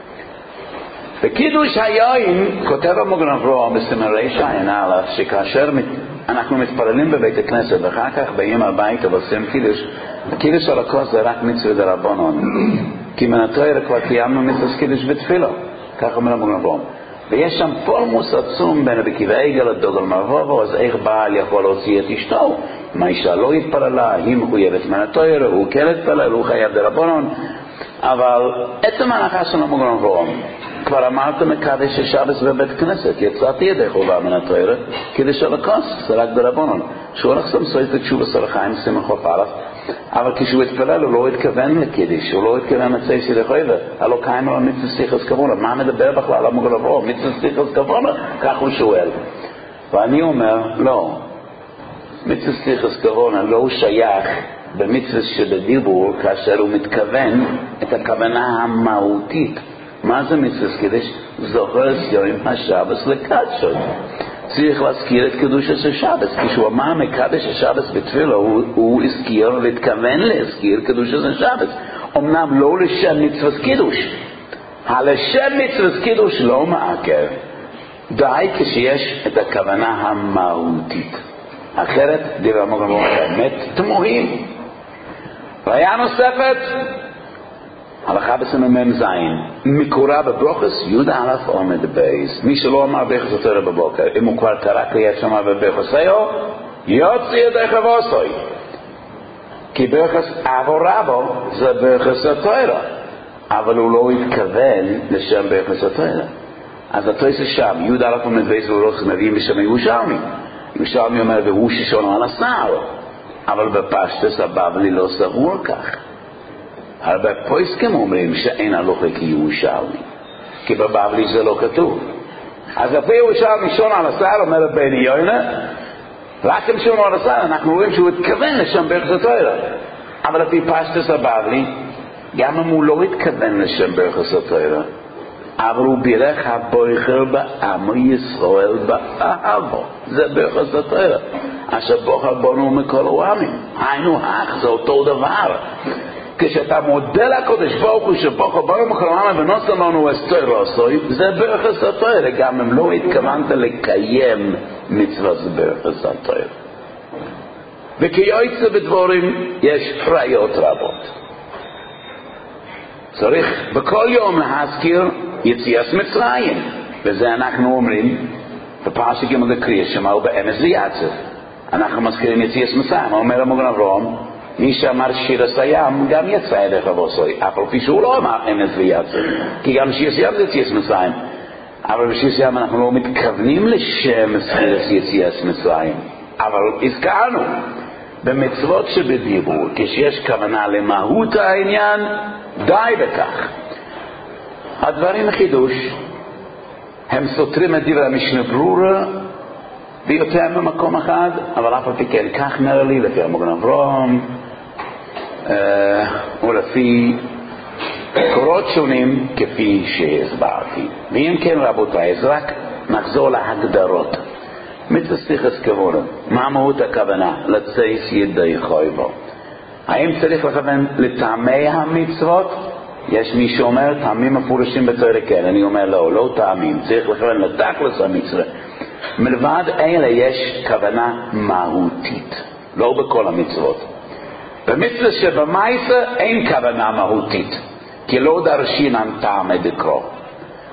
בקידוש היין, כותב המוגן אברהם בסימן רע"ן א', שכאשר אנחנו מתפללים בבית הכנסת, ואחר כך באים הביתה ועושים קידוש, קידוש על הכוס זה רק מצווה דרבנן. כי מן התורה כבר קיימנו מצוות קידוש בתפילה. כך אומר המוגן אברהם. ויש שם פולמוס עצום בין רבי עקיבא איגר לדוגל מרבובו, אז איך בעל יכול להוציא את אשתו? אם האישה לא התפללה, היא מחויבת מן התורה, הוא כן התפלל, הוא חייב דרבנן. אבל עצם ההנחה של המוגן אברהם, כבר אמרת מקדש שבת בבית כנסת, יצאתי ידי חובה מן התורה, קידוש על הכוס, זה רק דרבנן. שהוא הולך שם סויף לתשובה סלחיים, שמח ופרח, אבל כשהוא התפלל הוא לא התכוון לקידוש, הוא לא התכוון לצי של חובה, הלא קיים על מצוות סיחס כוונה. מה מדבר בכלל המוגן אברהם? מצוות סיחס כוונה? כך הוא שואל. ואני אומר, לא, מצוות סיחס כוונה לא שייך במצוות שבדיבור כאשר הוא מתכוון את הכוונה המהותית. מה זה מצוות קידוש? זוכר יום השבת לקדשו. צריך להזכיר את קדושת השבת. כשהוא אמר מקדש השבת בתפילה, הוא, הוא הזכיר, להתכוון להזכיר קדושת השבת. אמנם לא לשם מצוות קידוש. הלשם מצוות קידוש לא מעכב. די כשיש את הכוונה המהותית. אחרת דבר מוגן באמת תמוהים. ראיה נוספת, הלכה בסמ"ם זין, מקורה בברוכס יהודה א' עומד בייס. מי שלא אמר ברכס התורה בבוקר, אם הוא כבר קרא קריאת שמע בברכסו, יוצא ידי חבוסי. כי ברכס אבו רבו זה ברכס התורה, אבל הוא לא התכוון לשם ברכס התורה. אז התורה זה שם, יהודה א' עומד בייס וברוכס נביאים בשם ירושלמי. ירושלמי אומר, והוא ששונו על השר, אבל בפשטס הבבלי לא סבור כך. הרבה פויסקים אומרים שאין הלוכה כירושלמי, כי בבבלי זה לא כתוב. אז לפי ירושלמי שון על השר אומר בני יוינה, רק אם שונו על השר אנחנו רואים שהוא התכוון לשם ברכס התורה. אבל לפי פשטס הבבלי, גם אם הוא לא התכוון לשם ברכס התורה, אבל הוא בירך הבויכר בעמו ישראל באהבו, זה ברכס התורה. אשר בוחר בנו מכל העמים, היינו אך, זה אותו דבר. כשאתה מודה לקודש ברוך הוא שבוחר בנו מכל העמים ונוסע לנו אסתר רסוי, זה ברכס התורה. גם אם לא התכוונת לקיים מצוות ברכס התורה. וכיוצא בדבורים יש ראיות רבות. צריך בכל יום להזכיר יציאת מצרים, וזה אנחנו אומרים בפרשת ג' לקריאה שמע ובאמס ויצא. אנחנו מזכירים יציאת מצרים. אומר המוגן אברהם, מי שאמר שיר הים גם יצא ידי חבוסי, אף על פי שהוא לא אמר אמס ויצא, כי גם שיר הים זה יציאת מצרים. אבל בשיר הים אנחנו לא מתכוונים לשם יציאת מצרים, אבל הזכרנו במצוות שבדיבור, כשיש כוונה למהות העניין, די בכך. הדברים החידוש הם סותרים את דברי המשנה ברורה ביותר ממקום אחד, אבל אף על פי כן כך נראה לי לפי המוגן אברהם אה, ולפי קורות שונים כפי שהסברתי. ואם כן רבותיי, אז רק נחזור להגדרות. מצוות סיחס כוונה, מה מהות הכוונה? לצייס ידי חובה. האם צריך לכוון לטעמי המצוות? יש מי שאומר טעמים מפורשים בתורה, כן. אני אומר לא, לא טעמים, צריך לכוון לתכלס המצווה. מלבד אלה יש כוונה מהותית, לא בכל המצוות. במצווה שבמעשה אין כוונה מהותית, כי לא דרשינן טעמי דקרו.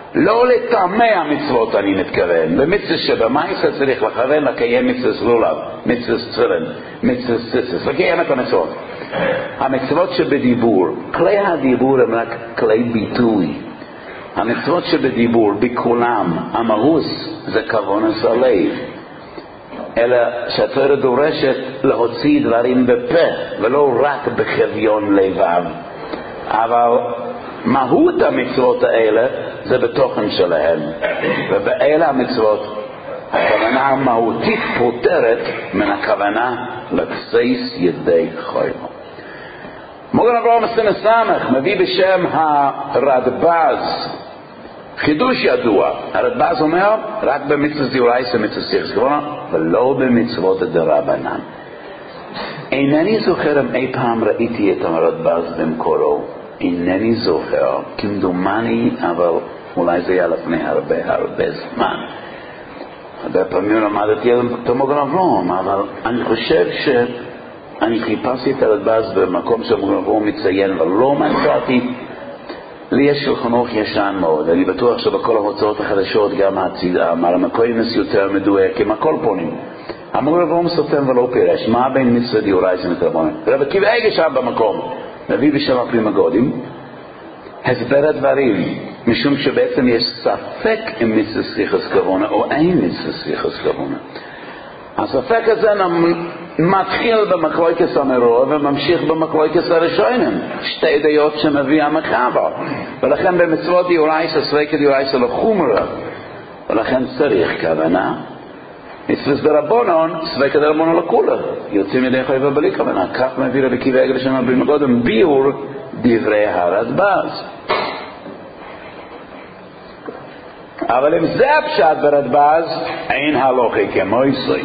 לא לטעמי המצוות אני מתכוון, במצווה שבמעשה צריך לכוון לקיים מצווה לולב, מצווה תפילין, מצווה ציצית, לקיים את המצוות. המצוות שבדיבור, כלי הדיבור הם רק כלי ביטוי. המצוות שבדיבור, בכולם, המהוס זה כוונס הלב. אלא שהתורה דורשת להוציא דברים בפה, ולא רק בחביון לבב. אבל מהות המצוות האלה זה בתוכן שלהם. ובאלה המצוות, הכוונה המהותית פותרת מן הכוונה לבסיס ידי חייו. מוגן אברהם הסנא סמך מביא בשם הרדב"ז חידוש ידוע. הרדב"ז אומר רק במצוות דאורייתא ומצוות סיחס כוונה, ולא במצוות דרבנן. אינני זוכר אם אי פעם ראיתי את הרדב"ז במקורו, אינני זוכר, כמדומני, אבל אולי זה היה לפני הרבה הרבה זמן. הרבה פעמים למדתי את מוגן אברהם, אבל אני חושב שאני חיפשתי את הרדב"ז במקום שמוגן אברהם מציין, ולא מצאתי. לי יש שולחן ערוך ישן מאוד, אני בטוח שבכל ההוצאות החדשות גם המקוינס יותר מדויקים, הכל פונים. המוגן אברהם סותם ולא פירש, מה בין מצוות דאורייתא ודרבנן? רבי עקיבא איגר שם במקום, מביא בשם הפרי מגודים, הסבר הדברים, משום שבעצם יש ספק אם מצוות סיחס כוונה או אין מצוות סיחס כוונה. הספק הזה מתחיל במחלוקת המרוב וממשיך במחלוקת הראשונים, שתי דעות שמביא המחבר, ולכן במצוות דאורייתא ספק דאורייתא לחומרה, ולכן צריך כוונה. מצוות דרבנן ספק דרבנן לכולה, יוצאים ידי חייב בלי כוונה. כך מביא רבי עקיבא איגר שם הפרי מגודים ביאור דברי הרדב"ז. אבל אם זה הפשט ברדב"ז, אין הלכה כמויסי,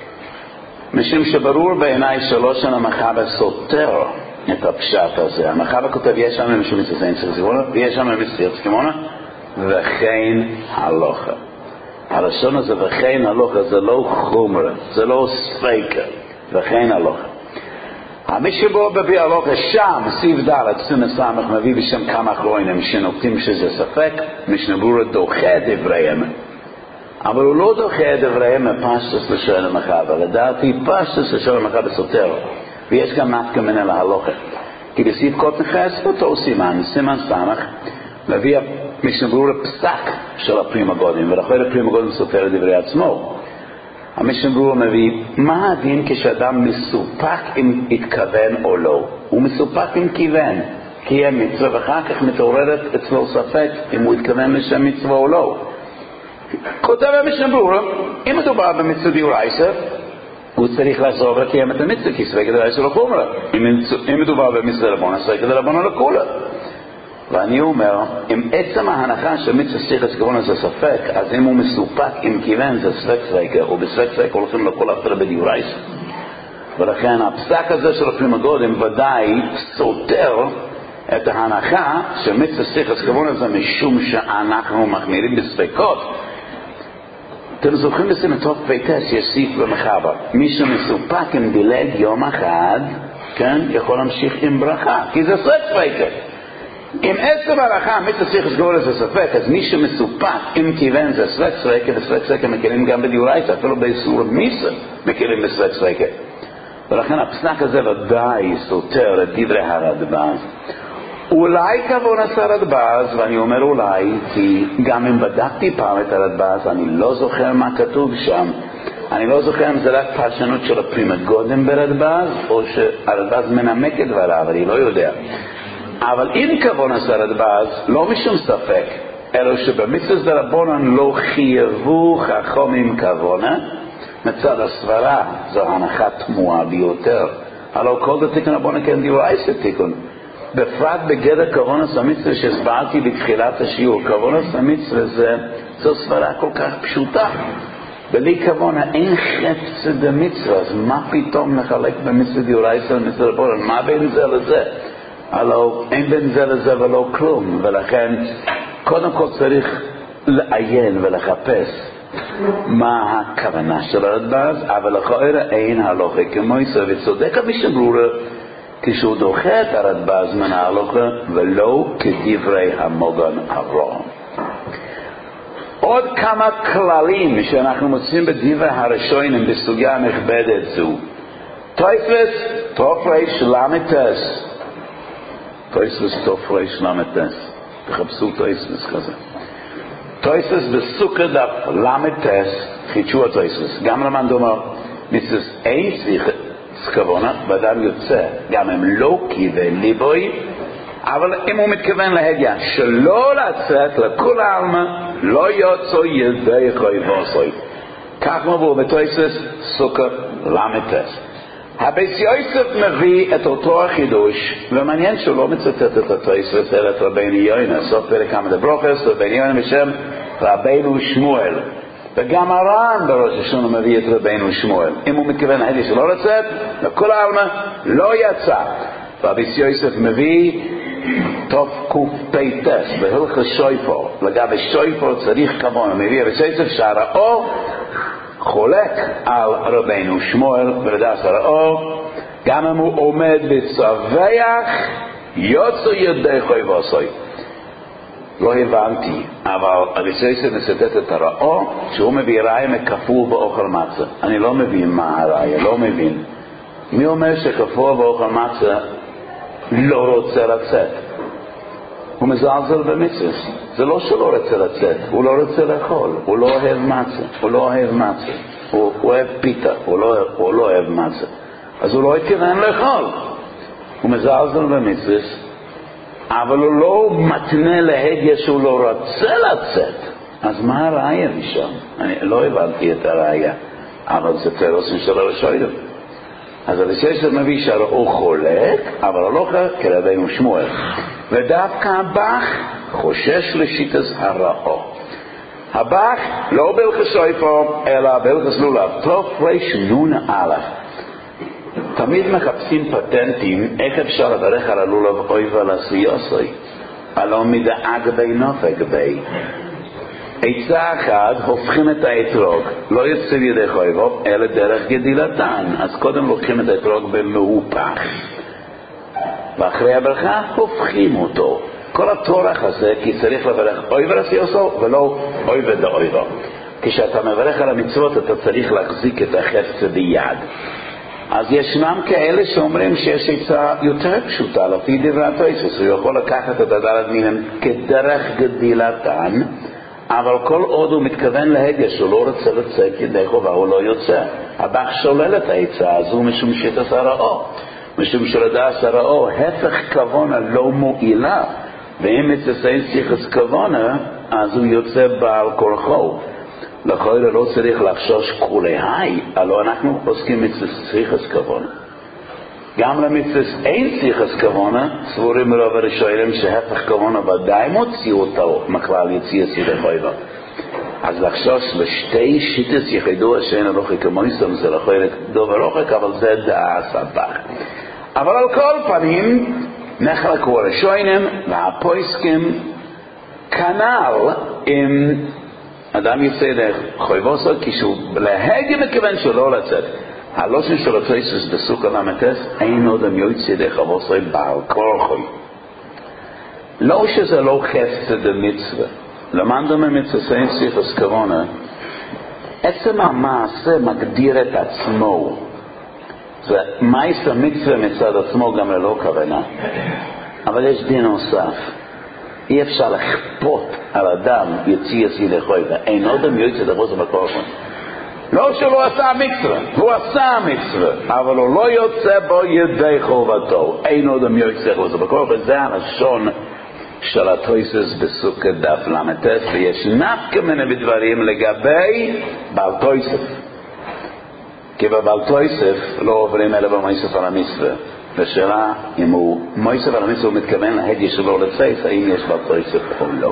משום שברור בעיניי שלא שאין המחבר סותר את הפשט הזה. המחבר כותב יש שם משום מצוות אין צריך זיכרונה, ויש שם מצוות כמונה, וכן הלכה. הלשון הזה וכן הלכה זה לא חומר, זה לא ספקה, וכן הלכה. מי שבו בביא הלכה שם, סיב ד' סנא סמך מביא בשם כמה אחרונים שנוקטים שזה ספק, משנה ברורה דוחה דבריהם. אבל הוא לא דוחה דבריהם מפשטוס לשון המחבר. לדעתי פשטוס לשון המחבר סותר, ויש גם נפקא מינה להלכה. כי בסעיף קוטן חס, אותו סימן, סימן סמך, מביא משנה ברורה פסק של הפרי מגודים, ולכן הפרי מגודים סותר דברי עצמו. המשנה ברורה מביא, מה הדין כשאדם מסופק אם התכוון או לא? הוא מסופק אם כיוון, כי הם מצווה, ואחר כך מתעוררת אצלו ספק אם הוא התכוון לשם מצווה או לא. כותב המשנה ברורה, אם מדובר במצווה דאורייתא, הוא צריך לחזור ולקיים את המצווה, כי ספק דאורייתא לחומרה. אם מדובר במצווה דרבנן, ספק דרבנן לכולה. ואני אומר, אם עצם ההנחה שמצוות סיחס כוונה זה ספק, אז אם הוא מסופק עם כיוון זה ספק ספקה, ובספק ספק הולכים לכל אפילו בדאורייתא. ולכן הפסק הזה של הפרי מגודים ודאי סותר את ההנחה שמצוות סיחס כוונה זה משום שאנחנו מחמירים בספקות. אתם זוכרים בסמטות פייטס יש סעיף במחבר, מי שמסופק עם דילג יום אחד, כן, יכול להמשיך עם ברכה, כי זה ספק ספקה. אם עצם ההלכה מצוות סיחס כוונה זה ספק, אז מי שמסופק אם כיוון זה ספק ספקה, וספק ספקה מכירים גם בדאורייתא, אפילו באיסור מיסה מכירים בספק ספקה. ולכן הפסק הזה ודאי סותר את דברי הרדב"ז. אולי כוונת הרדב"ז, ואני אומר אולי, כי גם אם בדקתי פעם את הרדב"ז, אני לא זוכר מה כתוב שם. אני לא זוכר אם זה רק פרשנות של הפרי מגודים ברדב"ז, או שהרדב"ז מנמק את דבריו, אני לא יודע. אבל אם כוונת הרדב"ז, לא משום ספק, אלא שבמצוות דרבנן לא חייבו חכמים כוונה, מצד הסברה זו הנחה תמוהה ביותר. הלוא כל דתיקון רבנן כן דאורייתא תיקון. בפרט בגדר כוונת המצווה שהסברתי בתחילת השיעור. כוונת המצווה זה, זו סברה כל כך פשוטה. בלי כוונה אין חפץ דמצווה, אז מה פתאום נחלק במצווה דאורייתא ומצווה דרבנן? מה בין זה לזה? הלוא אין בין זה לזה ולא כלום, ולכן קודם כל צריך לעיין ולחפש מה הכוונה של הרדב"ז, אבל לכאורה אין הלכה כמויסי, וצודק המשנה ברורה כשהוא דוחה את הרדב"ז מן ההלכה ולא כדברי המוגן אברהם. עוד כמה כללים שאנחנו מוצאים בדברי הראשונים בסוגיה נכבדת זו. תוספות תופרש למתס, תוספות תופרש למתס, תחפשו תוספות כזה. תוספות בסוכה דף למתס, חידשו התוספות. גם למען דומה מצווה אין צריך כוונה, ואדם יוצא גם אם לא כיוון ליבוי, אבל אם הוא מתכוון להגיע שלא לצאת לכל העלמה, לא יוצא ידי חויבוסוי. כך מבוא בתוספות סוכה למתס. הבית יוסף מביא את אותו החידוש, ומעניין שהוא לא מצטט את התוספות אלא את רבינו יונה, סוף פרק כמה דברוכס, רבינו יונה בשם רבינו שמואל. וגם הר"ן בראש השונה מביא את רבינו שמואל. אם הוא מתכוון להגיע שלא לצאת לכל העלמה, לא יצא. והבית יוסף מביא תוף קוף פייטס בהלכות שויפור. לגבי שויפור צריך כמון, מביא הבית יוסף שהראו חולק על רבינו שמואל, ולדעת הראו גם אם הוא עומד בצווח יוצא ידי חויבוסוי. לא הבנתי, אבל הבית יוסף מצטט את הראו שהוא מביא ראיה מכפור באוכל מצה. אני לא מבין מה הראיה, לא מבין. מי אומר שכפור באוכל מצה לא רוצה לצאת? הוא מזלזל במצווה. זה לא שלא רוצה לצאת, הוא לא רוצה לאכול, הוא לא אוהב מצה, הוא לא אוהב מצה, הוא, הוא אוהב פיתה, הוא לא, הוא לא אוהב מצה, אז הוא לא התכוון לאכול. הוא מזלזל במצווה, אבל הוא לא מתנה להגיע שהוא לא רוצה לצאת. אז מה הראיה משם? אני לא הבנתי את הראיה, אבל זה תירוסים של הראשונים. אז הבית מביא שהראו חולק, אבל לא כרבינו שמואל. ודווקא הבח חושש לשיטת הראו. הבח לא בהלכות שויפור, אלא בהלכות לולב. תופרש נון א'. תמיד מחפשים פטנטים איך אפשר לברך על הלולב אוי ולעשיוסי. הלא מדאג בי נופק בי. עצה אחת, הופכים את האתרוג, לא יוצא בידי חויבו, אלא דרך גדילתן. אז קודם לוקחים את האתרוג במהופך, ואחרי הברכה הופכים אותו. כל התורך הזה, כי צריך לברך אוי ולעשיוסו ולא אוי ודאוירו. כשאתה מברך על המצוות אתה צריך להחזיק את החפץ ביד. אז ישנם כאלה שאומרים שיש עצה יותר פשוטה לפי דברי התוספות, הוא יכול לקחת את הדלת מינם כדרך גדילתן, אבל כל עוד הוא מתכוון להגיע שהוא לא רוצה לצאת ידי חובה הוא לא יוצא. הבח שולל את העצה הזו משום שיטת הראו, משום שלדעת הראו הפך כוונה לא מועילה, ואם מצסיין שיחס כוונה אז הוא יוצא בעל כורחו. לכן לא צריך לחשוש כולי היי, הלא אנחנו עוסקים מצסיחס כוונה. גם למצס אין שיחס כוונה, סבורים רוב הראשונים שהפך כוונה ודאי מוציא אותו מכלל יציע סידי חויבה. אז לחשוש לשתי שיטס יחידו שאין הלוכי כמויסם זה לחוירת דוב הלוכק, אבל זה דעס הבח. אבל על כל פנים נחלקו הראשונים והפויסקים כנל עם אדם יצא דרך חויבוסו כשהוא להגי מכיוון שלא לצאת. הלושן של התוספות בסוכה למתס אין עוד יוצא דרך חויבוסו בעל כורחו. לא שזה לא חסד המצווה. למען דומה מצווה אין שיחס כוונה, עצם המעשה מגדיר את עצמו. זה מעש המצווה מצד עצמו גם ללא כוונה. אבל יש דין נוסף. אי אפשר לכפות על אדם יציע סידי חויבה. אין עוד יוצא דרך חויבוסו בעל כורחו. לא שהוא עשה מצווה, הוא עשה מצווה, אבל הוא לא יוצא בו ידי חובתו. אין עוד יוצא חובתו בכוח, וזה הלשון של התוספות בסוכה דף למתס, ויש נפקא מינה בדברים לגבי בעל תוספות. כי בבעל תוספות לא עוברים אלא במויסף על המצווה. ושאלה אם הוא מויסף על המצווה הוא מתכוון להגיע שלא לצייס, האם יש בעל תוספות או לא.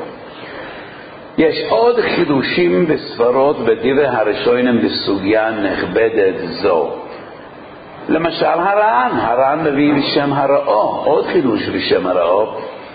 יש עוד חידושים בספרות בדברי הראשונים בסוגיה נכבדת זו. למשל הר"ן, הר"ן מביא בשם הראו, עוד חידוש בשם הראו,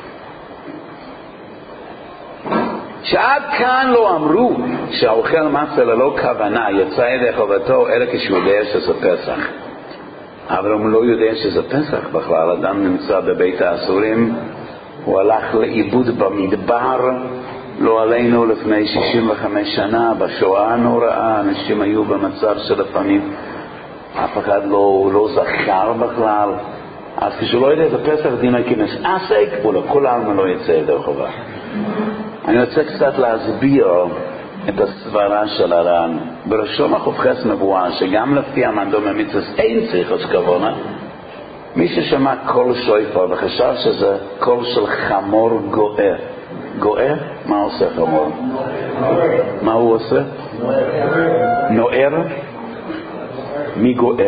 שעד כאן לא אמרו שהאוכל מצה ללא כוונה יצא ידי חובתו אלא כשהוא יודע שזה פסח. אבל הוא לא יודע שזה פסח בכלל. אדם נמצא בבית האסורים, הוא הלך לאיבוד במדבר, לא עלינו לפני שישים וחמש שנה, בשואה הנוראה, אנשים היו במצב שלפעמים אף אחד לא, לא זכר בכלל. אז כשהוא לא יודע את הפסח דינה כנס עסק, הוא לכל העלמה לא יצא ידי חובה. אני רוצה קצת להסביר את הסברה של הר"ן. בראשון החופכס מבואה שגם לפי המנדום המצווה אין צריך כוונה, מי ששמע קול שויפר וחשב שזה קול של חמור גואה. גואה? מה עושה חמור? מה הוא עושה? נוער? מי גואה?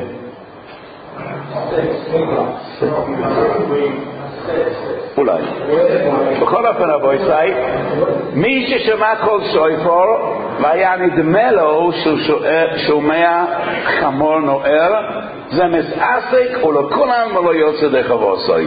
אולי. בכל אופן רבוי סי, מי ששמע קול שויפר והיה נדמה לו שהוא שומע חמור נוער, זה מסעסק ולכל העם לא יוצא דרך אבוסוי.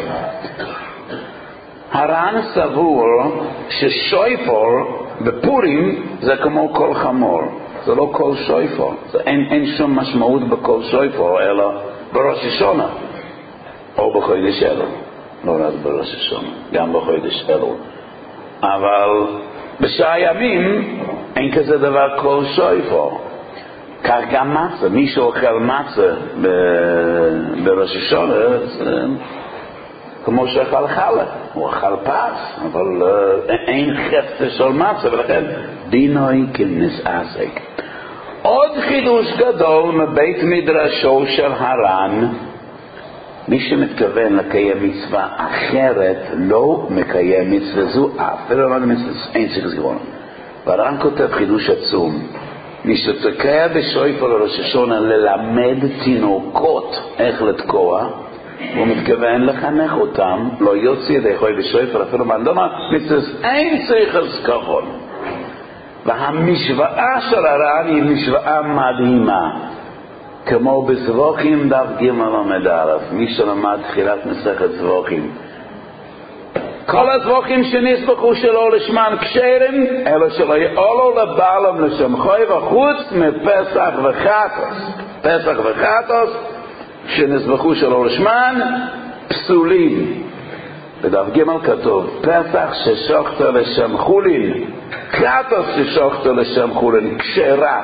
הר"ן סבור ששויפר בפורים זה כמו קול חמור, זה לא קול שויפר, זה אין, אין שום משמעות בקול שויפר אלא בראש השונה או בחודש אלול, לא רק בראש השונה, גם בחודש אלול. אבל בשעה ימים אין כזה דבר קול שויפר. כך גם מצה, מי שאוכל מצה בראש השונה כמו שאכל חלה, הוא אכל פס, אבל אין חפצה של מצה, ולכן דינוי כנסעסק. עוד חידוש גדול מבית מדרשו של הר"ן, מי שמתכוון לקיים מצווה אחרת לא מקיים מצווה זו, אפילו לא מצווה אין צריך זירון. והר"ן כותב חידוש עצום, מי שתוקע בשויפר לראש השונה ללמד תינוקות איך לתקוע, הוא מתכוון לחנך אותם, לא יוצא ידי חוי בשויפר, אפילו מנדומה, מצווה אין צריך זכרון. והמשוואה של הר"ן היא משוואה מדהימה, כמו בזבוכים דף ג' עמוד א', מי שלמד תחילת מסכת זבוכים. כל הזבוכים שנסבכו שלא לשמן כשרים, אלא שלא יעולו לבעלם לשם חוי, וחוץ מפסח וחטוס. פסח וחטוס שנסבכו שלא לשמן פסולים. בדף ג' כתוב פסח ששוחת לשם חולין, חטוס ששוחת לשם חולין כשרה,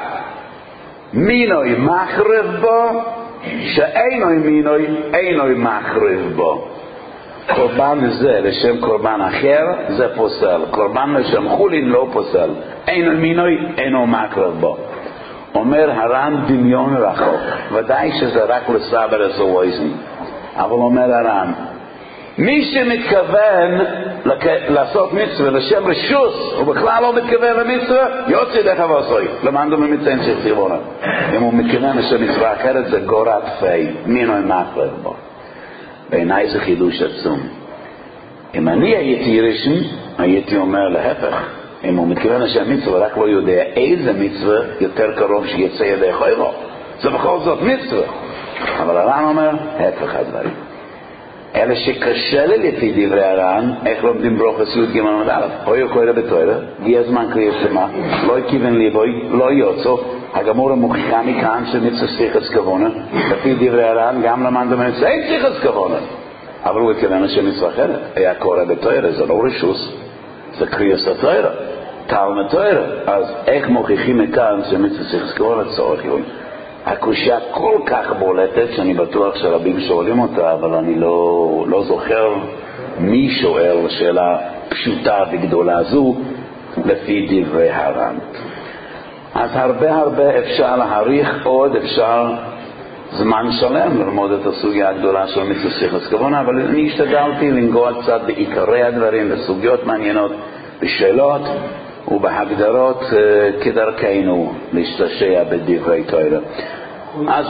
מינוי מחרב בו, שאינוי מינוי אינוי מחרב בו. קורבן זה לשם קורבן אחר זה פוסל, קורבן לשם חולין לא פוסל, אינוי מינוי אינו מחרב בו. אומר הר"ן דמיון רחוק, ודאי שזה רק לסבר הסוויזן, אבל אומר הר"ן, מי שמתכוון לעשות מצווה לשם רשוס, הוא בכלל לא מתכוון למצווה, יוצא דרך אבוסוי, למען דומה מציין שחסיבונה. אם הוא מתכוון לשם מצווה אחרת זה גורת פי, מינו עם מחלב בו. בעיניי זה חידוש עצום. אם אני הייתי ראשון, הייתי אומר להפך, אם הוא מתכוון לשם מצווה, רק לא יודע איזה מצווה יותר קרוב שיצא ידי חויבו. זה בכל זאת מצווה. אבל הר"ן אומר, הפך הדברים. אלה שקשה לי לפי דברי הר"ן, איך לומדים ברוך סיוד ג' עמוד א', אוי קורא בתורה, הגיע הזמן קריאה שמה, לא יכיוון ליבוי, לא יוצא, הגמור המוכיחה מכאן שמצווה שיחס כוונה, לפי דברי הר"ן, גם למען דמנצה, אין שיחס כוונה, אבל הוא התכוון לשם מצווה אחרת, היה קורא בתורה, זה לא רשוס, זה קריאה סתורה, תלמוד תורה, אז איך מוכיחים מכאן שמצווה שיחס כוונה צורך יום? הקושיה כל כך בולטת שאני בטוח שרבים שואלים אותה, אבל אני לא, לא זוכר מי שואל שאלה פשוטה וגדולה זו לפי דברי הר"ן. אז הרבה הרבה אפשר להעריך עוד, אפשר זמן שלם ללמוד את הסוגיה הגדולה של מצווה שיחס כוונה, אבל אני השתדלתי לנגוע קצת בעיקרי הדברים, בסוגיות מעניינות, בשאלות ובהגדרות uh, כדרכנו להשתשע בדברי תורה. אז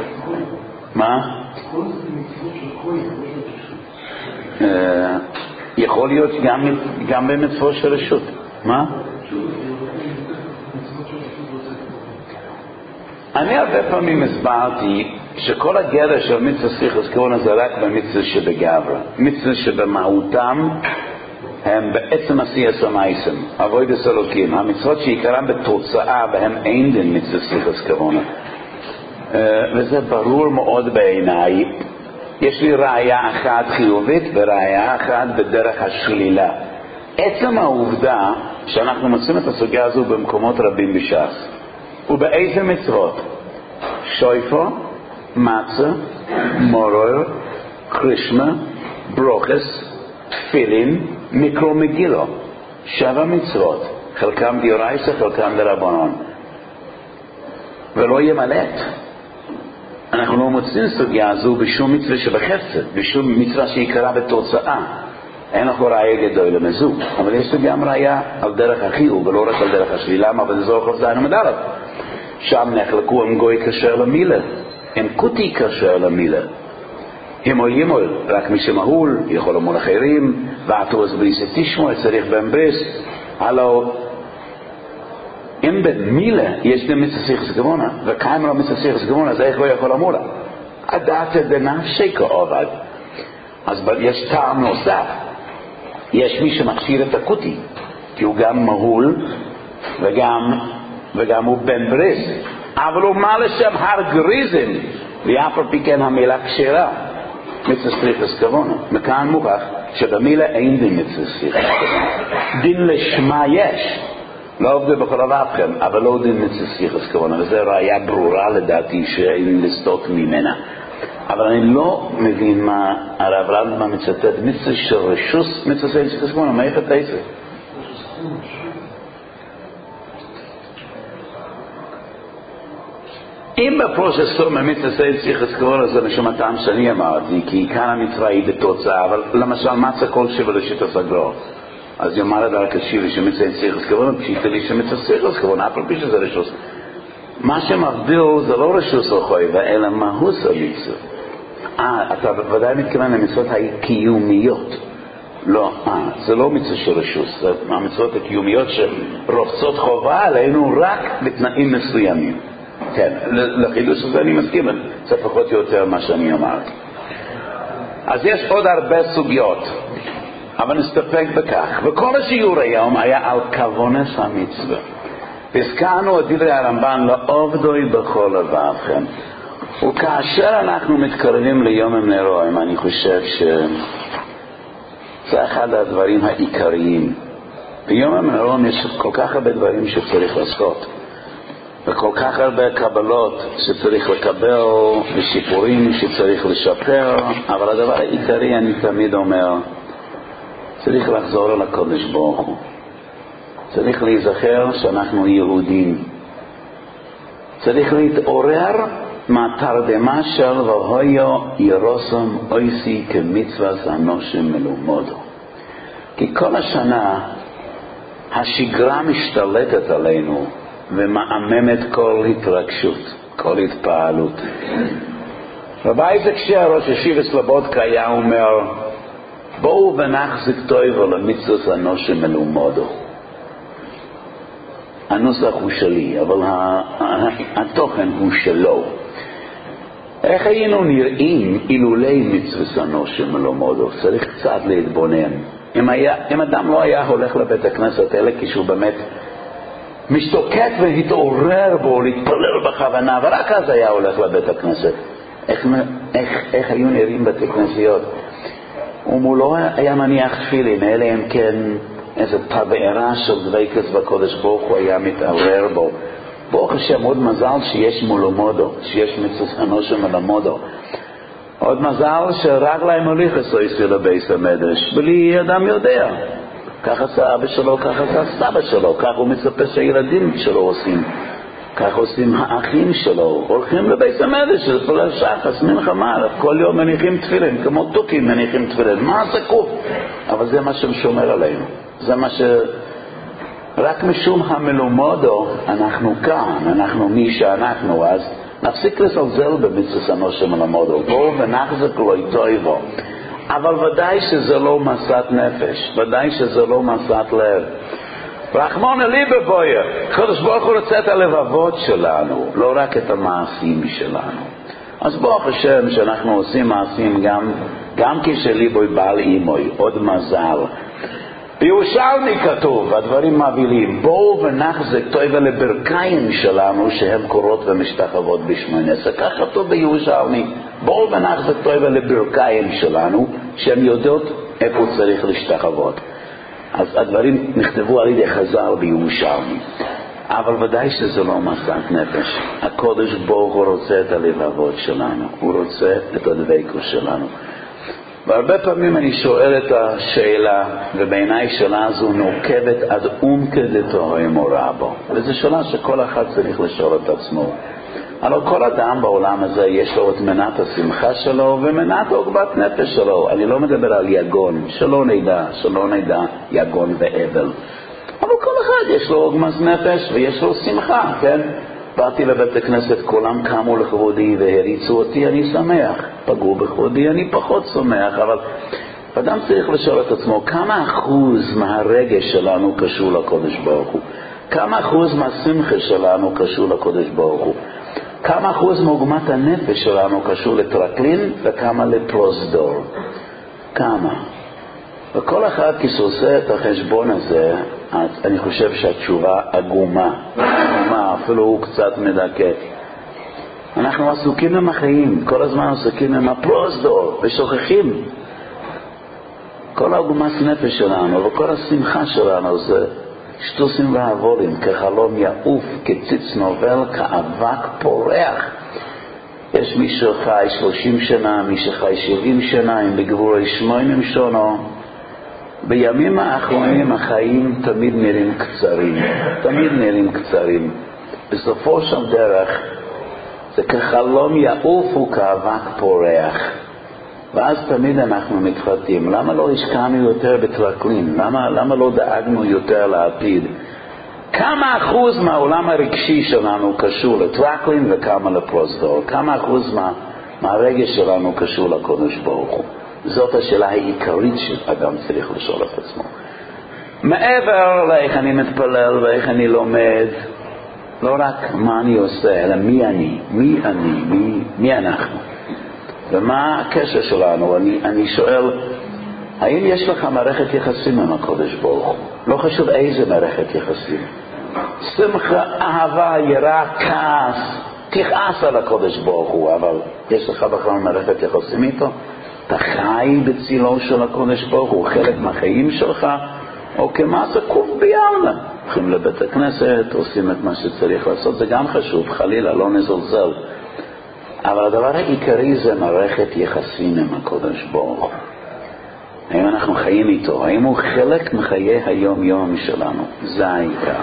מה? Uh, יכול להיות גם, גם במצוות של רשות. מה? אני הרבה פעמים הסברתי שכל הגדר של מצווה שיחס כוונה זה רק במצווה שבגברה, מצווה שבמהותם הם בעצם עשיית המעשים, עבודת אלוקים, המצוות שעיקרם בתוצאה בהם אין דין מצווה שיחס כוונה. וזה ברור מאוד בעיניי. יש לי ראיה אחת חיובית וראיה אחת בדרך השלילה. עצם העובדה שאנחנו מוצאים את הסוגיה הזו במקומות רבים בש"ס. ובאיזה מצוות? שויפו, מצה, מורר, קרישמה, ברוכס, תפילין, מיקרו מגילו. שבע מצוות, חלקם דיורייסה, חלקם דרבנן. ולא ימלט. אנחנו לא מוצאים סוגיה הזו בשום מצווה שבחסד, בשום מצווה שהיא קרה בתוצאה. אין לך ראיה גדול למזו, אבל יש גם ראיה על דרך החיוב ולא רק על דרך השלילה, אבל זה זוכר זין המדלת. שם נחלקו עם גוי כשר למילה, עם קוטי כשר למילה. הימול ימול, רק מי שמהול יכול למול אחרים, ועתו אז בריס תשמוע, צריך בן בריס. הלו, אם במילה יש דם מצסיך סגמונה, וקיים לו מצסיך סגמונה, זה איך לא יכול למולה. הדעת דנפשי כעובד. אז יש טעם נוסף. יש מי שמכשיר את הקוטי, כי הוא גם מהול, וגם, וגם הוא בן בריס. אבל הוא מה לשם הר גריזם, ואף על פי כן המילה כשרה. מצסיך סגמונה. מכאן מוכח שבמילה אין דין מצסיך סגמונה. דין לשמה יש. לא עובדה בכל אבכם, אבל לא דין מצסיך סגמונה, וזו ראיה ברורה לדעתי שאין לסתות ממנה. אבל אני לא מבין מה הרב רלב"ם מצטט מצווה של רשוס, מצווה של מצווה סגמונה, מה איך אתה עושה? אם בפרושסו ממצווה של מצווה סגמונה זה משום הטעם שאני אמרתי, כי כאן המצווה היא בתוצאה, אבל למשל מצה כל שבע ראשית הסגרו. אז יאמר את הרקשיבי שמצווה של מצווה סגמונה, פשיטה לי שמצווה של מצווה סגמונה, אף על פי שזה רשוס. מה שמבדיל זה לא רשוס או חויבה, אלא מהוס המצווה. אה, אתה ודאי מתכוון למצוות הקיומיות. לא, אה, זה לא מצווה של רשוס, זה המצוות הקיומיות שרופצות חובה עלינו רק בתנאים מסוימים. כן, לחידוש הזה אני מסכים, זה פחות יותר מה שאני אמרתי. אז יש עוד הרבה סוגיות, אבל נסתפק בכך. וכל השיעור היום היה על כוונס המצווה. והזכרנו את דברי הרמב"ן לעובדוי בכל לבבכם. וכאשר אנחנו מתקרבים ליום נרואים, אני חושב שזה אחד הדברים העיקריים. ביום נרואים יש כל כך הרבה דברים שצריך לעשות, וכל כך הרבה קבלות שצריך לקבל, ושיפורים שצריך לשפר, אבל הדבר העיקרי, אני תמיד אומר, צריך לחזור על הקודש ברוך הוא. צריך להיזכר שאנחנו יהודים. צריך להתעורר מהתרדמה של והויו ירוסם אויסי כמצווה אנושים מלומדו. כי כל השנה השגרה משתלטת עלינו ומאממת כל התרגשות, כל התפעלות. רבי איזק שר ראש ישיבה סלובודקה היה אומר, בואו ונחזיק טוב על המצווה אנושים מלומדו. הנוסח הוא שלי, אבל התוכן הוא שלו. איך היינו נראים אילולי מצווה אנושים מלומדו? צריך קצת להתבונן. אם, היה, אם אדם לא היה הולך לבית הכנסת, אלא כשהוא באמת משתוקק והתעורר בו, להתפלל בכוונה, ורק אז היה הולך לבית הכנסת. איך, איך, איך היו נראים בתי כנסיות? ומולו היה מניח תפילין, אלא אם כן איזו תבערה של דבקות בקודש ברוך הוא היה מתעורר בו. ברוך השם, עוד מזל שיש מולומודו, שיש מצווה אנושים מלומדו. עוד מזל שרגליים הוליכס לא יסיר לבייס המדרש, בלי אדם יודע. כך עשה אבא שלו, כך עשה סבא שלו, כך הוא מצפה שהילדים שלו עושים. כך עושים האחים שלו, הולכים לבייס המדרש, לפלל שחס, מלחמה, כל יום מניחים תפילין, כמו תוקים מניחים תפילין. מה זה קוף? אבל זה מה ששומר עלינו. זה מה ש... רק משום המלומדו אנחנו כאן, אנחנו מי שאנחנו, אז נפסיק לזלזל במצווה אנושים מלומדו, בואו ונחזק לו איתו איבו. אבל ודאי שזה לא מסת נפש, ודאי שזה לא מסת לב. רחמון אלי בבויה, קדוש ברוך הוא רוצה את הלבבות שלנו, לא רק את המעשים שלנו. אז ברוך השם שאנחנו עושים מעשים גם, גם כשליבוי בעל אימוי, עוד מזל. בירושלמי כתוב, הדברים מובילים, בואו ונחזק טובה לברכיים שלנו שהן קורות ומשתחוות בשמונה. זה כך כתוב בירושלמי, בואו ונחזק טובה לברכיים שלנו שהן יודעות איפה צריך להשתחוות. אז הדברים נכתבו על ידי חז"ל בירושלמי. אבל ודאי שזה לא משאת נפש. הקודש ברוך הוא רוצה את הלבבות שלנו, הוא רוצה את הדבקות שלנו. והרבה פעמים אני שואל את השאלה, ובעיניי שאלה הזו נוקבת עד עומקא דתהום מורא בו. וזו שאלה שכל אחד צריך לשאול את עצמו. הלוא כל אדם בעולם הזה יש לו את מנת השמחה שלו ומנת עוגמת נפש שלו. אני לא מדבר על יגון, שלא נדע, שלא נדע יגון ואבל. אבל כל אחד יש לו עוגמת נפש ויש לו שמחה, כן? באתי לבית הכנסת, כולם קמו לכבודי והריצו אותי, אני שמח. פגעו בכבודי, אני פחות שמח. אבל אדם צריך לשאול את עצמו, כמה אחוז מהרגש שלנו קשור לקודש ברוך הוא? כמה אחוז מהשמחה שלנו קשור לקודש ברוך הוא? כמה אחוז מעוגמת הנפש שלנו קשור לטרקלין וכמה לפרוזדור? כמה? וכל אחד כשעושה את החשבון הזה, אז אני חושב שהתשובה עגומה, עגומה, אפילו הוא קצת מדכא. אנחנו עסוקים עם החיים, כל הזמן עסוקים עם הפרוזדור, ושוכחים. כל העוגמת נפש שלנו וכל השמחה שלנו זה שטוסים והבולים, כחלום יעוף, כציץ נובל, כאבק פורח. יש מי שחי שלושים שנה, מי שחי שבעים שנה, אם בגבורי שמונים שונו. בימים האחרונים החיים תמיד נראים קצרים, תמיד נראים קצרים. בסופו של דרך זה כחלום יעוף וכאבק פורח. ואז תמיד אנחנו מתחרטים, למה לא השקענו יותר בטרקלין? למה, למה לא דאגנו יותר לעתיד? כמה אחוז מהעולם הרגשי שלנו קשור לטרקלין וכמה לפרוזדור? כמה אחוז מה, מהרגש שלנו קשור לקודש ברוך הוא? זאת השאלה העיקרית שאדם צריך לשאול את עצמו. מעבר לאיך אני מתפלל ואיך אני לומד, לא רק מה אני עושה, אלא מי אני, מי אני, מי, מי אנחנו. ומה הקשר שלנו? אני, אני שואל, האם יש לך מערכת יחסים עם הקודש ברוך הוא? לא חשוב איזה מערכת יחסים. שמחה, אהבה, יראה, כעס, תכעס על הקודש ברוך הוא, אבל יש לך בכלל מערכת יחסים איתו? אתה חי בצילו של הקודש ברוך הוא, חלק מהחיים שלך, או כמעשה קוף ביאללה. הולכים לבית הכנסת, עושים את מה שצריך לעשות, זה גם חשוב, חלילה, לא נזלזל. אבל הדבר העיקרי זה מערכת יחסים עם הקודש ברוך הוא. האם אנחנו חיים איתו? האם הוא חלק מחיי היום-יום שלנו? זה העיקר.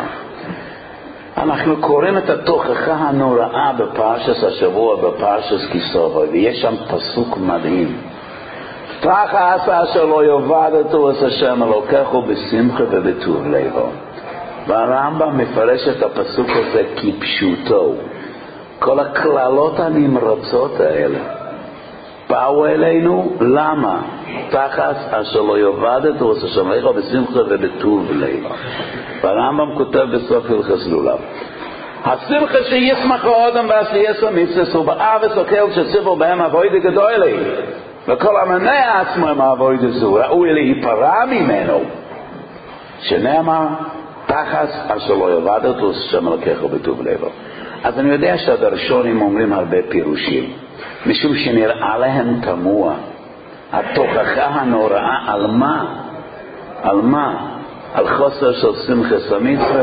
אנחנו קוראים את התוכחה הנוראה בפרשת השבוע, בפרשת כי שובע, ויש שם פסוק מדהים. תחת אשר לא יאבדתו את השם אלוקיך בשמחה ובטוב לבו. והרמב"ם מפרש את הפסוק הזה כפשוטו. כל הכללות הנמרצות האלה באו אלינו, למה? תחת אשר לא יאבדתו את השם אלוקיך בשמחה ובטוב לבו. והרמב"ם כותב בסוף הלכות לולב, השמחה שישמח האדם ועשייתו מצוות ובאהבת הקהל שציוו בהם אבוידע גדולה, וכל המניע עצמו עם האבוידע זו ראוי להיפרע ממנו, שנאמר תחת אשר לא יאבדתו את השם אלוקיך בטוב לבו. אז אני יודע שהדרשונים אומרים הרבה פירושים, משום שנראה להם תמוה התוכחה הנוראה על מה? על מה? על חוסר של שמחה סמיצה.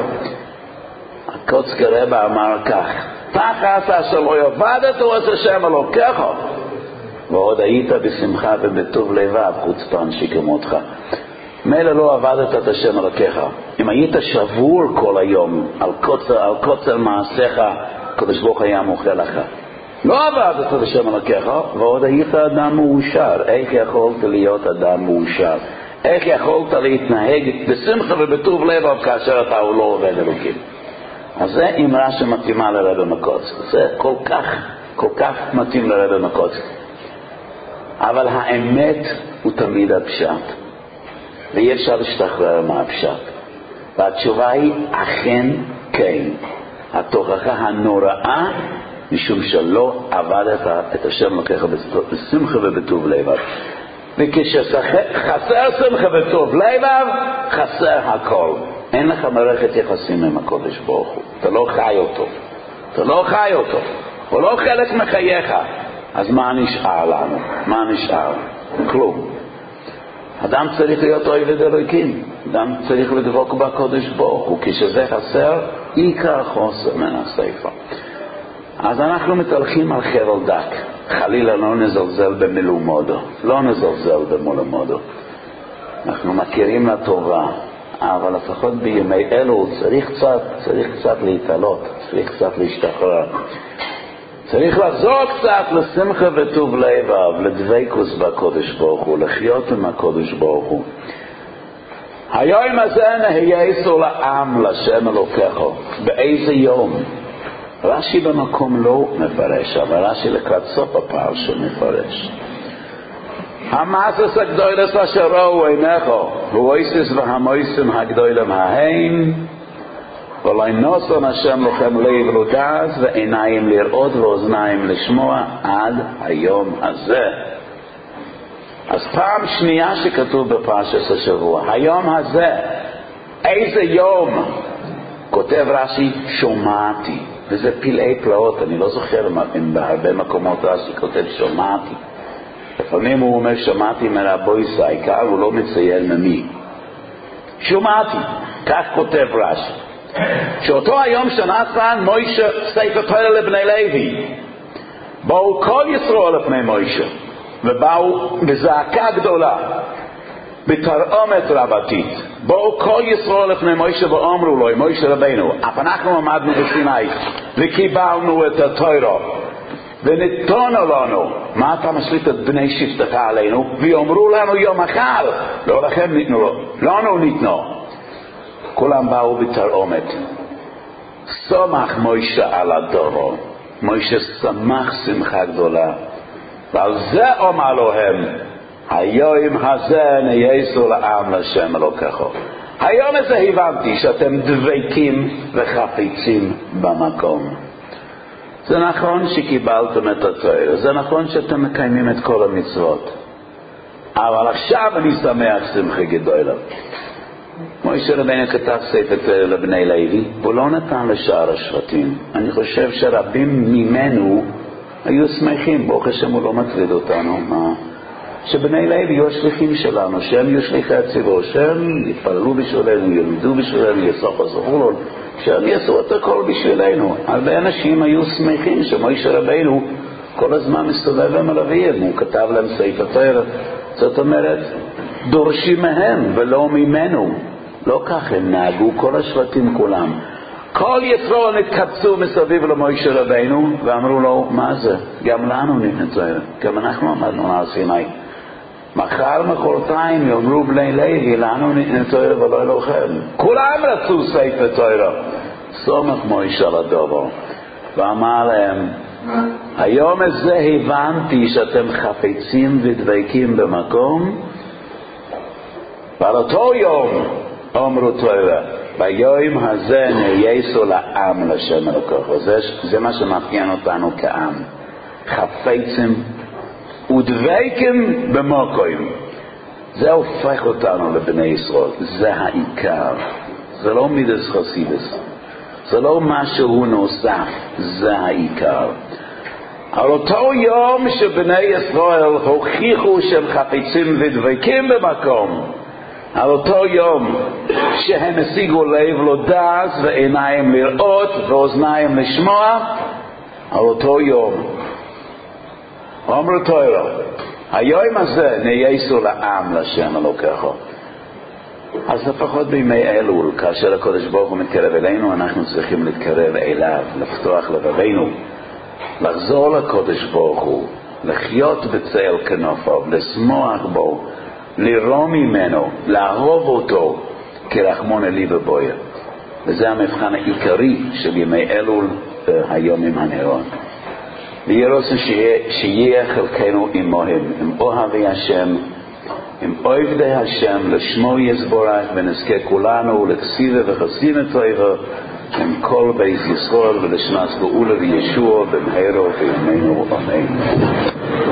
הקוצקי רבא אמר כך, תחת אשר לא יאבדתו את השם אלוקיך ועוד היית בשמחה ובטוב לבב, חוצפן שכמותך. מילא לא עבדת את השם אלוקיך, אם היית שבור כל היום על קוצר, על קוצר מעשיך, הקדוש ברוך היה מוחה לך. לא עבדת את השם אלוקיך ועוד היית אדם מאושר. איך יכולת להיות אדם מאושר? איך יכולת להתנהג בשמחה ובטוב לבב כאשר אתה לא עובד אלוקים? אז זה אמרה שמתאימה לרבי מקוצק, זה כל כך, כל כך מתאים לרבי מקוצק. אבל האמת הוא תמיד הפשט, ואי אפשר להשתחרר מהפשט. והתשובה היא אכן כן, התוכחה הנוראה משום שלא עבדת את השם אלוקיך בשמחה ובטוב לבב. וכשחסר שמחה וטוב לבב, חסר הכל. אין לך מערכת יחסים עם הקודש ברוך הוא, אתה לא חי אותו, אתה לא חי אותו, הוא לא חלק מחייך. אז מה נשאר לנו? מה נשאר? כלום. אדם צריך להיות אוהב אלוקים, אדם צריך לדבוק בקודש ברוך הוא, כשזה חסר עיקר חוסר מן הספר. אז אנחנו מתהלכים על חבל דק, חלילה לא נזלזל במלומדו, לא נזלזל במלומדו, אנחנו מכירים לטובה, אבל לפחות בימי אלו צריך קצת, צריך קצת להתעלות, צריך קצת להשתחרר, צריך לחזור קצת לשמחה וטוב לבב, לדבקות בקודש ברוך הוא, לחיות עם הקודש ברוך הוא. היום הזה נהייסו לעם לשם אלוקיכו. באיזה יום? רש"י במקום לא מפרש, אבל רש"י לקראת סוף הפרשה מפרש. המעשס הגדולת אשר ראו עיניכו, ואויסיס והמויסים הגדולים ההם, ולא נוסון השם לכם לב לדעת, ועיניים לראות ואוזניים לשמוע עד היום הזה. אז פעם שנייה שכתוב בפרשת השבוע, היום הזה, איזה יום? כותב רש"י, שומעתי, וזה פלאי פלאות, אני לא זוכר אם בהרבה מקומות רש"י כותב שומעתי. לפעמים הוא אומר שמעתי מרבו ישראל, כאן הוא לא מציין ממי. שומעתי, כך כותב רש"י. שאותו היום שנתן מוישה ספר תורה לבני לוי, באו כל ישראל לפני מוישה, ובאו בזעקה גדולה, בתרעומת רבתית, באו כל ישראל לפני מוישה ואמרו לו, מוישה רבינו, אף אנחנו עמדנו בסיני וקיבלנו את התורה ונתנו לנו, מה אתה משליט את בני שבטך עלינו? ואומרו לנו יום אחד, לא לכם ניתנו לו, לנו ניתנו. כולם באו בתרעומת. שמח מוישה על הדורו, מוישה שמח שמחה גדולה, ועל זה אומר להם, היום הזה נהייסו לעם לשם אלוקיכו. היום הזה הבנתי שאתם דבקים וחפצים במקום. זה נכון שקיבלתם את התורה, זה נכון שאתם מקיימים את כל המצוות, אבל עכשיו אני שמח שמחה גדולה. מוישה רבינו כתב ספר תורה לבני לוי, הוא לא נתן לשאר השבטים. אני חושב שרבים ממנו היו שמחים, ברוך השם הוא לא מטריד אותנו, מה? שבני לוי יהיו השליחים שלנו, שהם יהיו שליחי הציבור, שהם יתפללו בשבילנו, ילמדו בשבילנו, יסופו זכורות, שהם יעשו את הכל בשבילנו. הרבה אנשים היו שמחים שמוישה רבינו כל הזמן מסתובב ומלווים, הוא כתב להם ספר תורה. זאת אומרת, דורשים מהם ולא ממנו. לא כך הם נהגו, כל השבטים כולם. כל ישראל נתקבצו מסביב למוישה רבינו ואמרו לו, מה זה? גם לנו ניתן תורה, גם אנחנו עמדנו על סיני. מחר מחרתיים יאמרו בני לוי, לנו ניתן תורה ולא לכם. כולם רצו ספר תורה. סומך מוישה על הדבר ואמר להם, היום הזה הבנתי שאתם חפצים ודבקים במקום, ועל אותו יום אמרו תורה, ביום הזה נהייסו לעם לשם אלוקיכו. זה, זה מה שמאפיין אותנו כעם, חפצים ודבקים במקום. זה הופך אותנו לבני ישראל, זה העיקר. זה לא מידס חסידס, זה לא משהו נוסף, זה העיקר. על אותו יום שבני ישראל הוכיחו שהם חפצים ודבקים במקום, על אותו יום שהם השיגו לב לדעת ועיניים לראות ואוזניים לשמוע, על אותו יום אמרו תורה, היום הזה נהייסו לעם לשם אלוקיכו. אז לפחות בימי אלול, כאשר הקדוש ברוך הוא מתקרב אלינו, אנחנו צריכים להתקרב אליו, לפתוח לבבינו, לחזור לקדוש ברוך הוא, לחיות בצל כנפיו, לשמוח בו, לרום ממנו, לאהוב אותו כרחמון אלי ובויה. וזה המבחן העיקרי של ימי אלול והיומים הנרות. ויהיה רוצה שיהיה, שיהיה חלקנו עמהם, עם אוהבי השם, עם עובדי השם, לשמו יזבורך, ונזכה כולנו לכסיבה וחסימה טובה, עם כל בית ישראל ולשנת גאולה וישוע במהרה בימינו אמן.